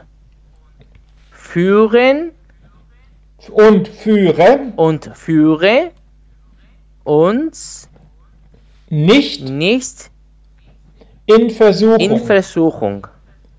führen Und führe und führe uns nicht nicht in Versuchung. in Versuchung.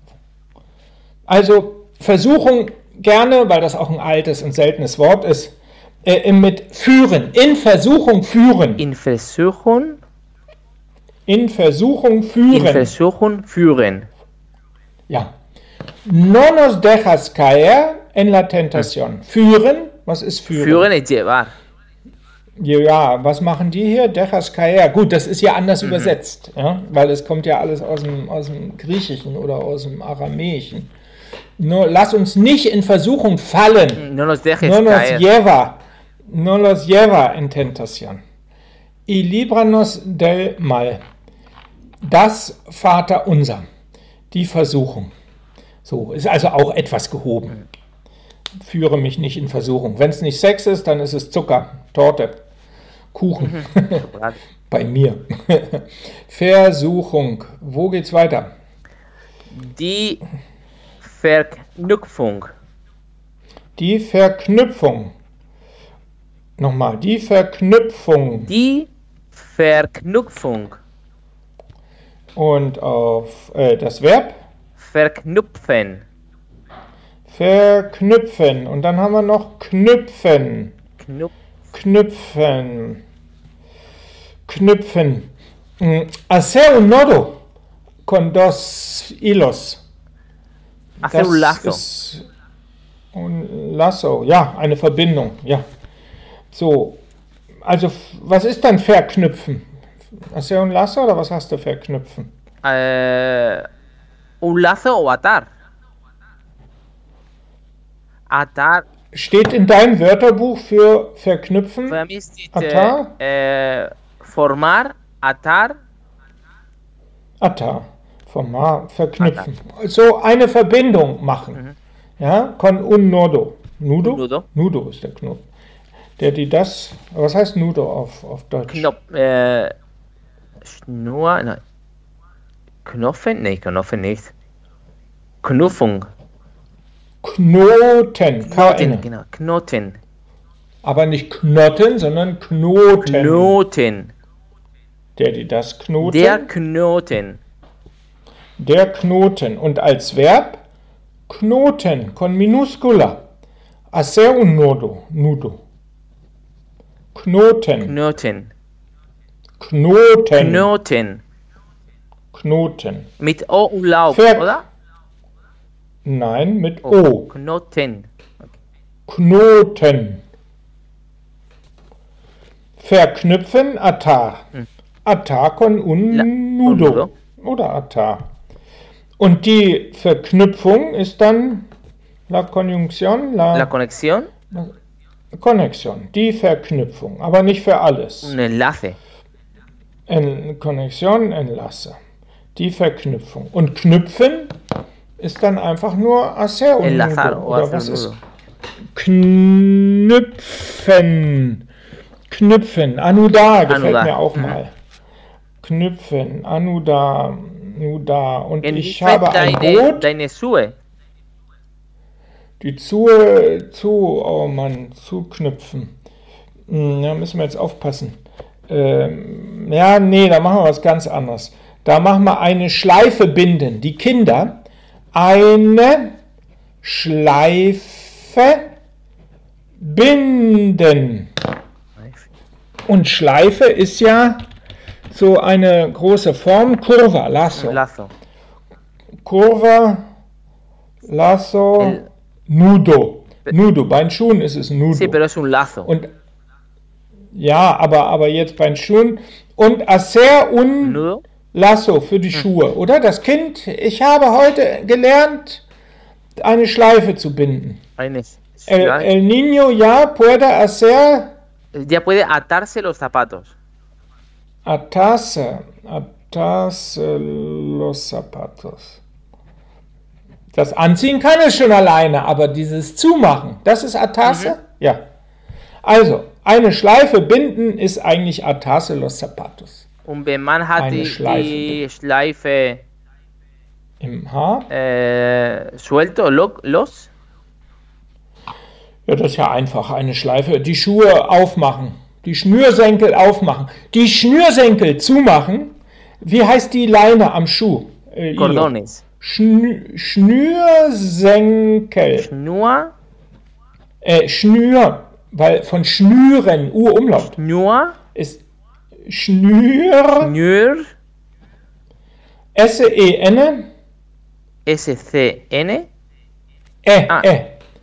Also Versuchung gerne, weil das auch ein altes und seltenes Wort ist, äh, mit führen. In Versuchung führen. In Versuchung, In Versuchung in führen. Versuchung führen. Ja. No nos dejas caer en la tentación. Führen, was ist führen? Führen es llevar. Ja, was machen die hier? Dejas caer. Gut, das ist ja anders übersetzt, ja? Weil es kommt ja alles aus dem, aus dem Griechischen oder aus dem Aramäischen. Nur lass uns nicht in Versuchung fallen. No nos dejes No nos caer. lleva, no nos lleva en tentación. Y líbranos del mal. Das Vaterunser. Die Versuchung. So, ist also auch etwas gehoben. Führe mich nicht in Versuchung. Wenn es nicht Sex ist, dann ist es Zucker, Torte, Kuchen. Chocolate. Bei mir. Versuchung. Wo geht's weiter? Die Verknüpfung. Die Verknüpfung. Nochmal, die Verknüpfung. Die Verknüpfung. Und auf äh, das Verb Verknüpfen. verknüpfen. Und dann haben wir noch knüpfen. Knüp Knüpfen. Knüpfen. Mm, Hacer un nodo con dos hilos. Hacer un lazo. Ist un lazo, ja, eine Verbindung, ja. So, also was ist dann verknüpfen? Hacer un lazo oder was hast du verknüpfen? Eh, un lazo o atar. Atar. Steht in deinem Wörterbuch für verknüpfen? Para mí steht Atar? eh, eh, formar, atar, Atar. Formar, verknüpfen. So eine Verbindung machen. Ja, con un nodo. Nudo? Nudo. Nudo ist der Knoten. Der, die das, was heißt Nudo auf, auf Deutsch? Knop, eh, Schnur, nein. Knofen? Nee, Knofen nicht. Knuffung. Knoten. Knoten, K-N. genau. Knoten. Aber nicht Knoten, sondern Knoten. Knoten. Der, die das Knoten. Der Knoten. Der Knoten. Und als Verb Knoten, con minúscula. Hacer un nodo. Nudo. Knoten. Knoten. Knoten. Knoten. Knoten. Mit O und Laub, Ver- oder? Nein, mit O. Knoten. Knoten. Verknüpfen, Atar. Atar con un La- nudo. un nudo. Oder Atar. Und die Verknüpfung ist dann la conjunción, la, La conexión, Connexion. Die Verknüpfung, aber nicht für alles. un enlace. En Connexion, Enlace. Die Verknüpfung. Und knüpfen ist dann einfach nur hacer un Enlazar nudo. o Oder hacer was un ist nudo. Knüpfen. Knüpfen. Anudar gefällt Anudar. mir auch Mhm. mal. Knüpfen. Anudar. Nudar. Und En ich habe ein deine, Boot. deine Schuhe. Die zu, zu, oh Mann, zuknüpfen. Hm, da müssen wir jetzt aufpassen. Ähm, ja, nee, da machen wir was ganz anderes. Da machen wir eine Schleife binden. Die Kinder eine Schleife binden. Und Schleife ist ja so eine große Form, Curva, Lasso. Un lazo. Curva, Lasso, El- Nudo. Nudo, bei den Schuhen ist es Nudo. Sí, pero es un lazo. Und ja, aber, aber jetzt bei den Schuhen. Und hacer un Nudo. Lasso für die Schuhe, oder? Das Kind, ich habe heute gelernt, eine Schleife zu binden. Eine El, Schleife. el niño ya puede hacer Ya puede atarse los zapatos. atarse, atarse los zapatos. Das Anziehen kann es schon alleine, aber dieses Zumachen, das ist atarse? Ja. Also, eine Schleife binden ist eigentlich atarse los zapatos. Und wenn man hat Eine die Schleife. die Schleife Im Haar? äh, suelto, lo- los? Ja, das ist ja einfach, eine Schleife. Die Schuhe aufmachen, die Schnürsenkel aufmachen, die Schnürsenkel zumachen. Wie heißt die Leine am Schuh? Äh, Ilo? Cordones. Schnü Schnürsenkel. Schnur, Äh, Schnür, weil von Schnüren, Urumlaut, Schnur, ist Schnür, Schnür, S-E-N, S C N, E, Ah. E,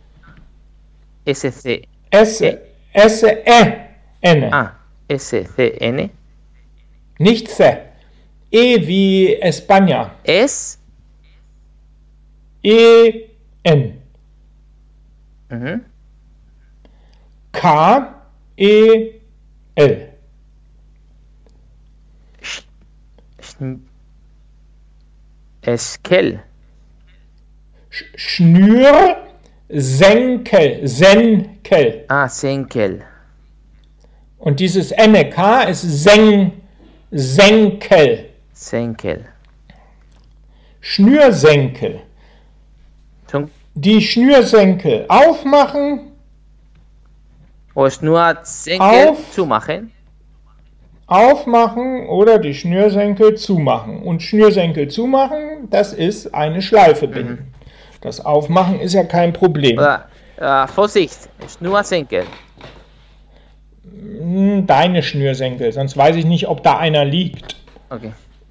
S C, S, S-E-N, ah, S C N, nicht Se, E wie España, S, E-N, mhm. K-E-L, Schn- Eskel, Sch- Schnürsenkel, Senkel. ah, Senkel, Und dieses N K ist Sen, Senkel, Senkel. Schnürsenkel. Son, Die Schnürsenkel aufmachen, o Schnur Senkel Auf. zumachen, aufmachen oder die Schnürsenkel zumachen. Und Schnürsenkel zumachen, das ist eine Schleife binden. Das Aufmachen ist ja kein Problem. oder äh, Vorsicht, Schnur Senkel, Hm, Deine Schnürsenkel, sonst weiß ich nicht, ob da einer liegt. okay,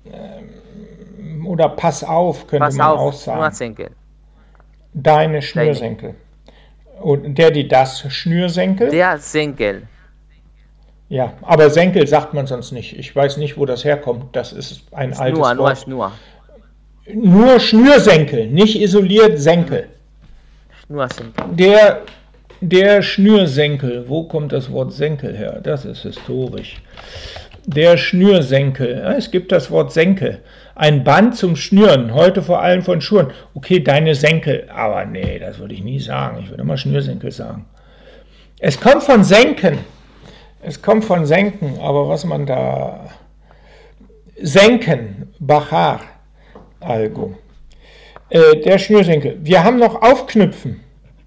Oder pass auf, könnte pass man auch auf, Schnur sagen. Senkel, Deine Schnürsenkel. Und der, die das Schnürsenkel. der Senkel, Ja, aber Senkel sagt man sonst nicht. Ich weiß nicht, wo das herkommt. Das ist ein altes Schnur, nur Wort. Schnur, Nur Schnürsenkel, nicht isoliert Senkel. Schnur Senkel, Der, der Schnürsenkel, wo kommt das Wort Senkel her? Das ist historisch. Der Schnürsenkel, ja, es gibt das Wort Senkel. Ein Band zum Schnüren, heute vor allem von Schuhen. Okay, deine Senkel, aber nee, das würde ich nie sagen. Ich würde immer Schnürsenkel sagen. Es kommt von Senken. Es kommt von Senken, aber was man da... Senken, Bachar, Algo. Äh, der Schnürsenkel. Wir haben noch Aufknüpfen.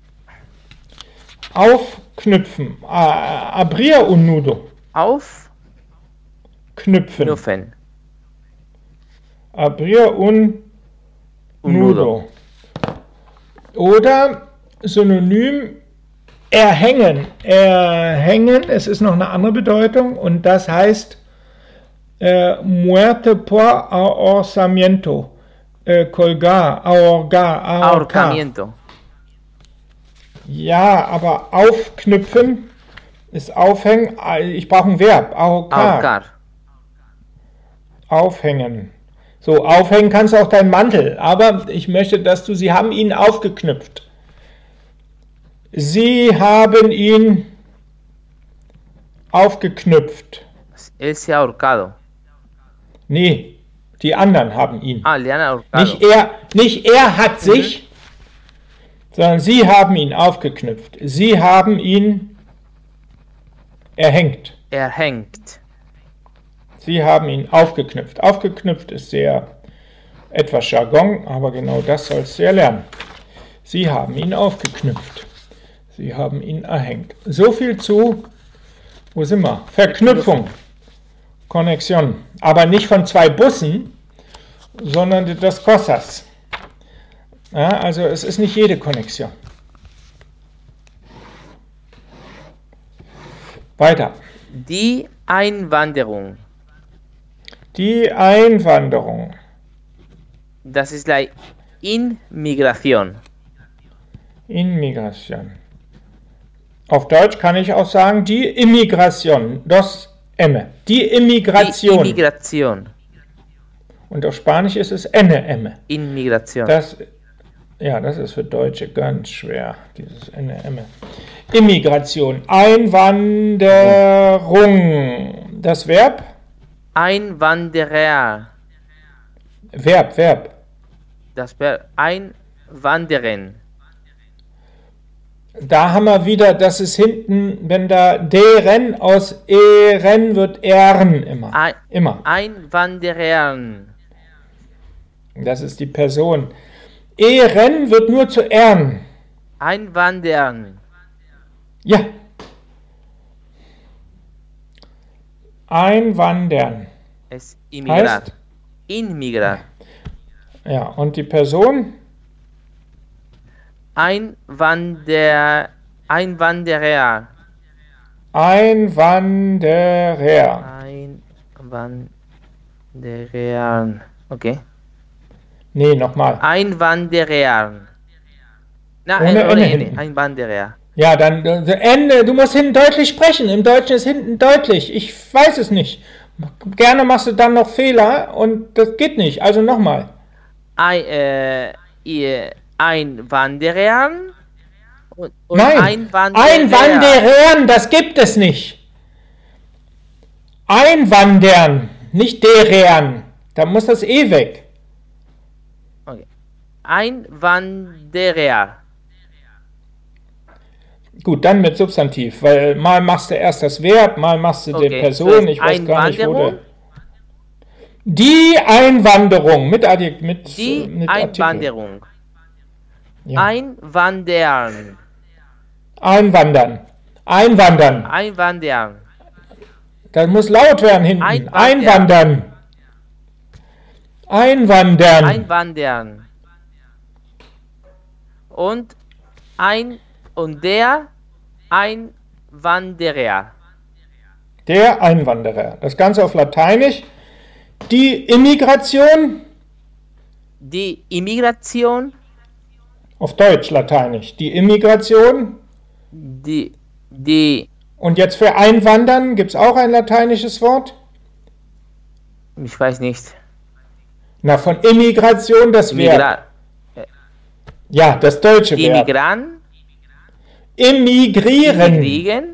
Aufknüpfen. A- Abrir un nudo. auf, Knüpfen. Knuffen, Abrir un un nudo. nudo, Oder Synonym erhängen. Erhängen, es ist noch eine andere Bedeutung und das heißt äh, muerte por ahorcamiento. Äh, colgar, ahorgar, ahorcar. ahorcamiento, Ja, aber aufknüpfen ist aufhängen. Ich brauche ein Verb. Ahorcar. ahorcar, Aufhängen. So, aufhängen kannst du auch deinen Mantel, aber ich möchte, dass du, sie haben ihn aufgeknüpft. Sie haben ihn aufgeknüpft. él se ha ahorcado, Nee, die anderen haben ihn. ah, le han ahorcado, Nicht er, nicht er hat sich, sondern sie haben ihn aufgeknüpft. Sie haben ihn erhängt. er hängt, Sie haben ihn aufgeknüpft. Aufgeknüpft ist sehr etwas Jargon, aber genau das sollst du ja lernen. Sie haben ihn aufgeknüpft. Sie haben ihn erhängt. So viel zu, wo sind wir? Verknüpfung. Connexion. Aber nicht von zwei Bussen, sondern de dos cosas. Ja, also es ist nicht jede Connexion. Weiter. die Einwanderung, Die Einwanderung. das ist la Inmigration, Immigration. Auf Deutsch kann ich auch sagen, die Immigration. Dos M. Die die Immigration. Immigration, Und auf Spanisch ist es N M. Inmigration, Das, ja, das ist für Deutsche ganz schwer, dieses N M. Immigration. Einwanderung. Das Verb? Einwanderer, Verb, Verb. das Verb einwandern, Da haben wir wieder, das ist hinten, wenn da deren aus eren wird ern immer. Ein, Immer. Einwanderern. Das ist die Person. Eren wird nur zu ern. Einwandern. Ja. Einwandern. Es immigrar. Heißt? Inmigrar. Ja, und die Person? Einwander, Einwanderer. Einwanderer. Einwanderer. Okay. Nee, nochmal. Einwanderer. Na, Ohne äh, ohne N N. hinten. Einwanderer. Ja, dann äh, Ende. Du musst hinten deutlich sprechen. Im Deutschen ist hinten deutlich. Ich weiß es nicht. Gerne machst du dann noch Fehler und das geht nicht. Also nochmal. Ein, äh, ihr Einwanderer und, und Nein, Einwanderer. Einwanderern, das gibt es nicht. Einwandern, nicht derern. Da muss das E weg. Okay. Einwanderer. Gut, dann mit Substantiv, weil mal machst du erst das Verb, mal machst du Okay, die Person, das heißt ich weiß gar nicht, wo Einwanderung? der... Die Einwanderung mit, Adjek mit, Die mit Artikel. Einwanderung. Ja. Einwandern. Einwandern. Einwandern. Einwandern. Das muss laut werden hinten. Einwandern. Einwandern. Einwandern. Einwandern. Und ein und der Einwanderer. Der Einwanderer. Das Ganze auf Lateinisch. Die Immigration. Die Immigration. Auf Deutsch, Lateinisch. Die Immigration. Die, die, Und jetzt für Einwandern gibt es auch ein lateinisches Wort. ich weiß nicht. Na, von Immigration das Verb. Migra Ja, das deutsche Verb. Immigran. Immigrieren. Immigrieren.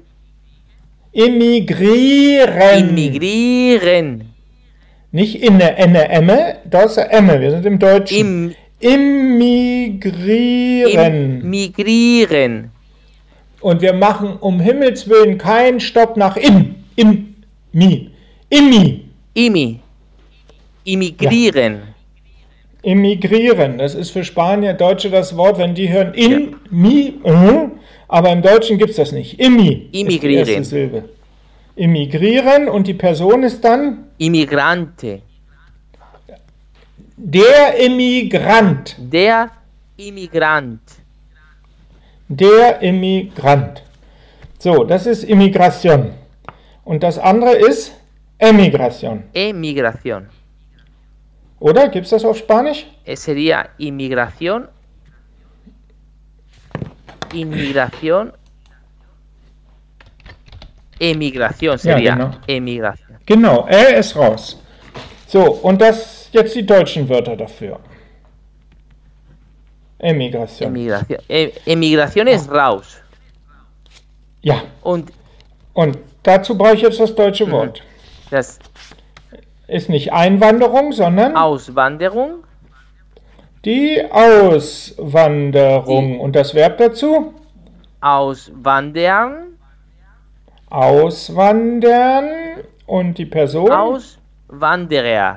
Immigrieren. Immigrieren. Nicht inne, enne, emme, da ist der emme, wir sind im Deutschen. Im, Immigrieren. Immigrieren. Und wir machen um Himmels Willen keinen Stopp nach in. Im, mi. Immi. Imi. Immigrieren. Immigrieren. Das ist für Spanier, Deutsche das Wort, wenn die hören in, mi, äh, aber im Deutschen gibt es das nicht. Immi. Immigrieren. Ist die erste Silbe. Immigrieren und die Person ist dann Immigrante. der Immigrant. Der Immigrant. Der Immigrant. So, das ist Immigration. Und das andere ist Emigration. Emigración. Oder? Gibt es das auf Spanisch? Eh, Sería inmigración. Inmigración. Emigración sería. genau. Emigración. Genau, er ist raus. So, und das jetzt die deutschen Wörter dafür. Emigration. Emigración. Eh, emigración es raus. Ja, Und und dazu brauche ich jetzt das deutsche Wort. das Ist nicht Einwanderung, sondern Auswanderung. die Auswanderung. Die- Und das Verb dazu? Auswandern. Auswandern. Und die Person? Auswanderer.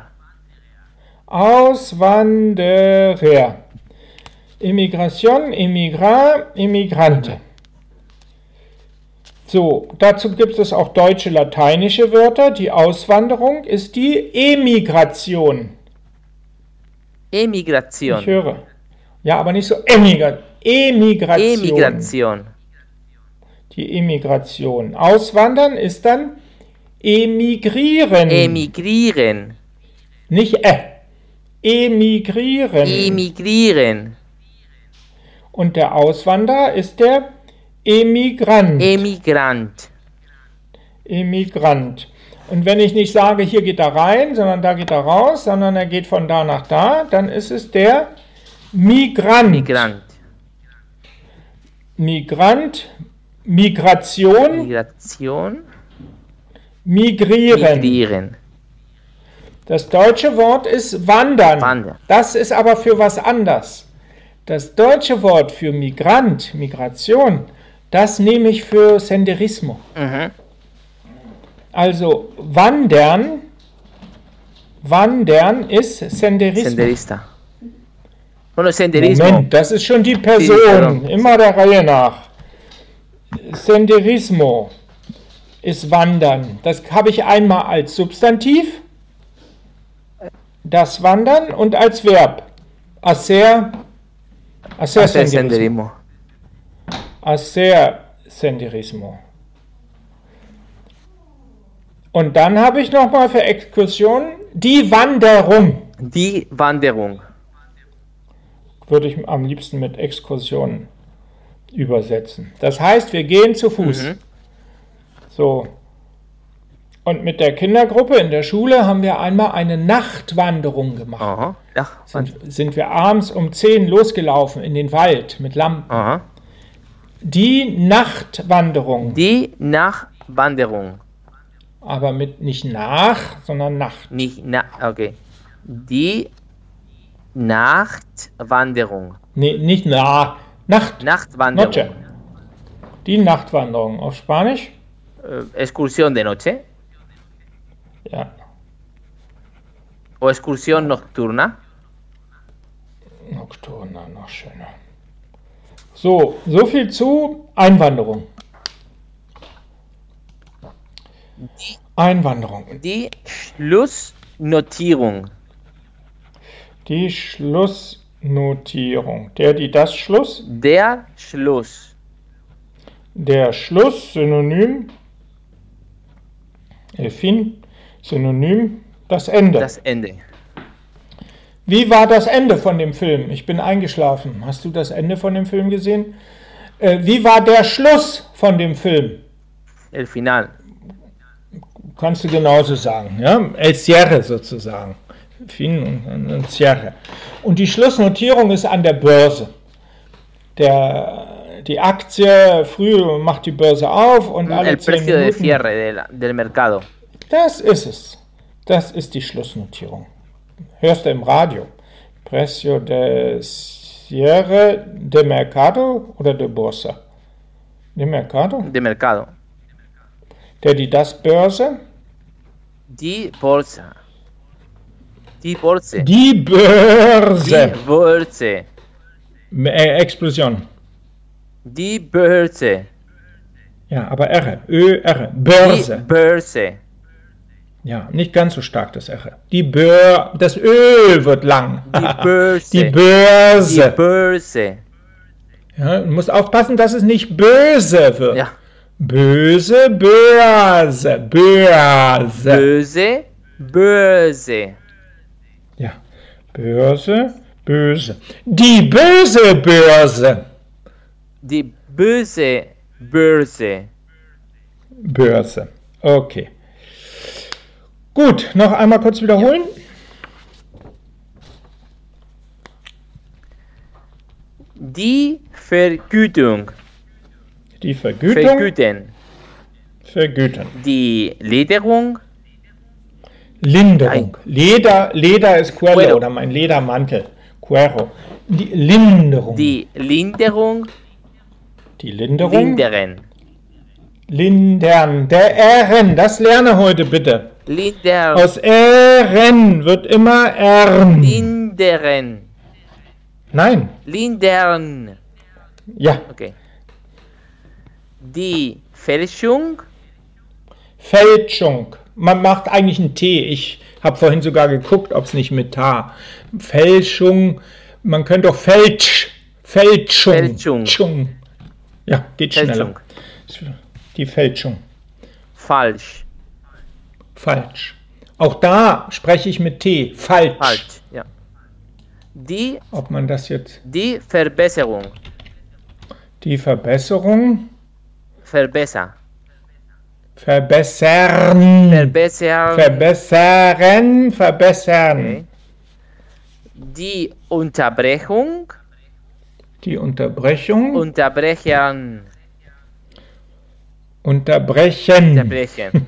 Auswanderer. Immigration, Immigrant, Immigrante. So, dazu gibt es auch deutsche, lateinische Wörter. Die Auswanderung ist die Emigration. Emigración. Ich höre. Ja, aber nicht so Emigra Emigration. Emigración. Die Emigration. Auswandern ist dann emigrieren. Emigrieren. Nicht äh. Emigrieren. Emigrieren. Und der Auswanderer ist der Emigrant. Emigrant. Emigrant. Und wenn ich nicht sage, hier geht er rein, sondern da geht er raus, sondern er geht von da nach da, dann ist es der Migrant. Migrant. Migrant, Migration, Migration. migrieren. Migrieren. Das deutsche Wort ist wandern. Wandern. Das ist aber für was anders. Das deutsche Wort für Migrant, Migration, das nehme ich für Senderismo. Mhm. Also wandern, wandern ist Senderismo. Senderista. Bueno, senderismo. Moment, das ist schon die Person, pardon. immer der Reihe nach. Senderismo ist Wandern. Das habe ich einmal als Substantiv, das Wandern, und als Verb. Hacer, hacer Hacer Senderismo. senderismo. Hacer Senderismo. Und dann habe ich nochmal für Exkursion die Wanderung. Die Wanderung. Würde ich am liebsten mit Exkursion übersetzen. Das heißt, wir gehen zu Fuß. Mhm. So. Und mit der Kindergruppe in der Schule haben wir einmal eine Nachtwanderung gemacht. Aha. Ja. Sind, sind wir abends um zehn losgelaufen in den Wald mit Lampen. Aha. Die Nachtwanderung. Die Nachwanderung. Aber mit nicht nach, sondern Nacht. Nicht na, okay. Die Nachtwanderung. Nee, nicht nach. Nacht. Nachtwanderung. Noche. Die Nachtwanderung. Auf Spanisch? Eh, excursión de noche. Ja. O excursión nocturna. Nocturna, noch schöner. So, so viel zu Einwanderung. Einwanderung. Die Schlussnotierung. Die Schlussnotierung. Der, die, das Schluss. Der Schluss. Der Schluss, Synonym. El fin, Synonym. Das Ende. Das Ende. Wie war das Ende von dem Film? Ich bin eingeschlafen. Hast du das Ende von dem Film gesehen? Äh, wie war der Schluss von dem Film? El final. Kannst du genauso sagen. Ja? El cierre sozusagen. Fin und, und cierre. Und die Schlussnotierung ist an der Börse. Der, die Aktie, früh macht die Börse auf und alle El zehn precio de Minuten. cierre de la- del mercado. Das ist es. Das ist die Schlussnotierung. Hörst du im Radio. Precio de cierre de mercado oder de Borsa? De mercado? De mercado. Der, die, das Börse? Die Bolsa. Die Bolsa. Die Die Börse. Börse. Äh, Explosion. Die Börse. Ja, aber R. Ö, R. Die Börse. Börse. Ja, nicht ganz so stark das R. Die Bör, das Ö wird lang. Die Börse. Die Die Börse. Börse. Ja, du musst aufpassen, dass es nicht böse wird. Ja. Böse, Börse, Börse. Böse. Börse. Ja, Börse, böse. Die böse Börse. Die böse Börse. Börse. Okay. Gut, noch einmal kurz wiederholen. Die Vergütung. Die Vergütung. Vergüten. Vergüten. Die Lederung. Linderung. Leder, Leder ist Cuero Cuero. oder mein Ledermantel. Cuero. Die Linderung. Die Linderung. Die Linderung. Linderen. Lindern. Der Ern. Das lerne heute bitte. Linder. Aus Ern wird immer Ern. Linderen. Nein. Lindern. Ja. Okay. Die Fälschung. Fälschung. Man macht eigentlich einen T. Ich habe vorhin sogar geguckt, ob es nicht mit T. Fälschung. Man könnte auch Fälsch. Fälschung. Fälschung. Schung. Ja, geht schneller. Fälschung. Die Fälschung. Falsch. Falsch. Auch da spreche ich mit T. Falsch. Falsch. Ja. Die, Ob man das jetzt. die Verbesserung. Die Verbesserung. Verbessern. Verbessern. Verbessern. Verbessern. Verbessern. Okay. Die Unterbrechung. Die Unterbrechung. Unterbrechen. Unterbrechen. Unterbrechen.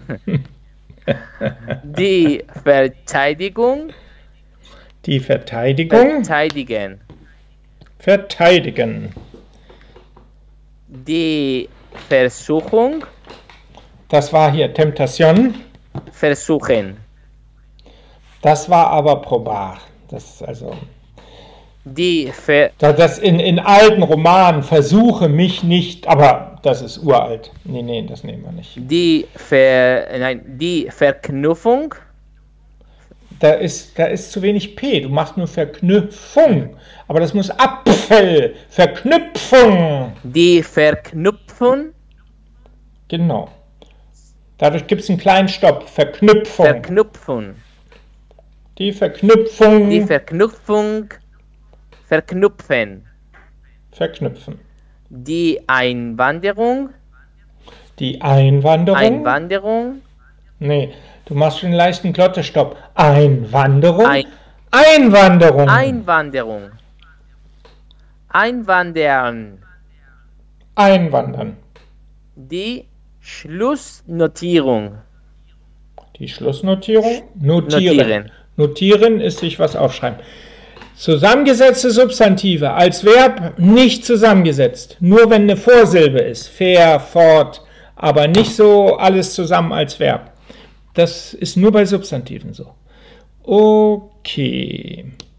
Die Verteidigung. Die Verteidigung. Verteidigen. Verteidigen. Die Versuchung. Das war hier Temptation. Versuchen. Das war aber probar. Das ist also. Die Ver Das in, in alten Romanen versuche mich nicht, aber das ist uralt. Nee, nee, das nehmen wir nicht. Die Ver nein, die Verknüpfung. Da ist, da ist zu wenig P. Du machst nur Verknüpfung. Aber das muss Apfel. Verknüpfung. Die Verknüpfung. Genau. Dadurch gibt es einen kleinen Stopp. Verknüpfung. Verknüpfung. Die Verknüpfung. Die Verknüpfung. Verknüpfen. Verknüpfen. Die Einwanderung. Die Einwanderung. Einwanderung. Nee, du machst schon einen leichten Glottestopp. Einwanderung. Ein Einwanderung. Einwanderung. Einwandern. Einwandern. Die Schlussnotierung. Die Schlussnotierung. Notieren. Notieren. Notieren ist sich was aufschreiben. Zusammengesetzte Substantive als Verb nicht zusammengesetzt. Nur wenn eine Vorsilbe ist. Fair, fort, aber nicht so alles zusammen als Verb. Das ist nur bei Substantiven so. Okay.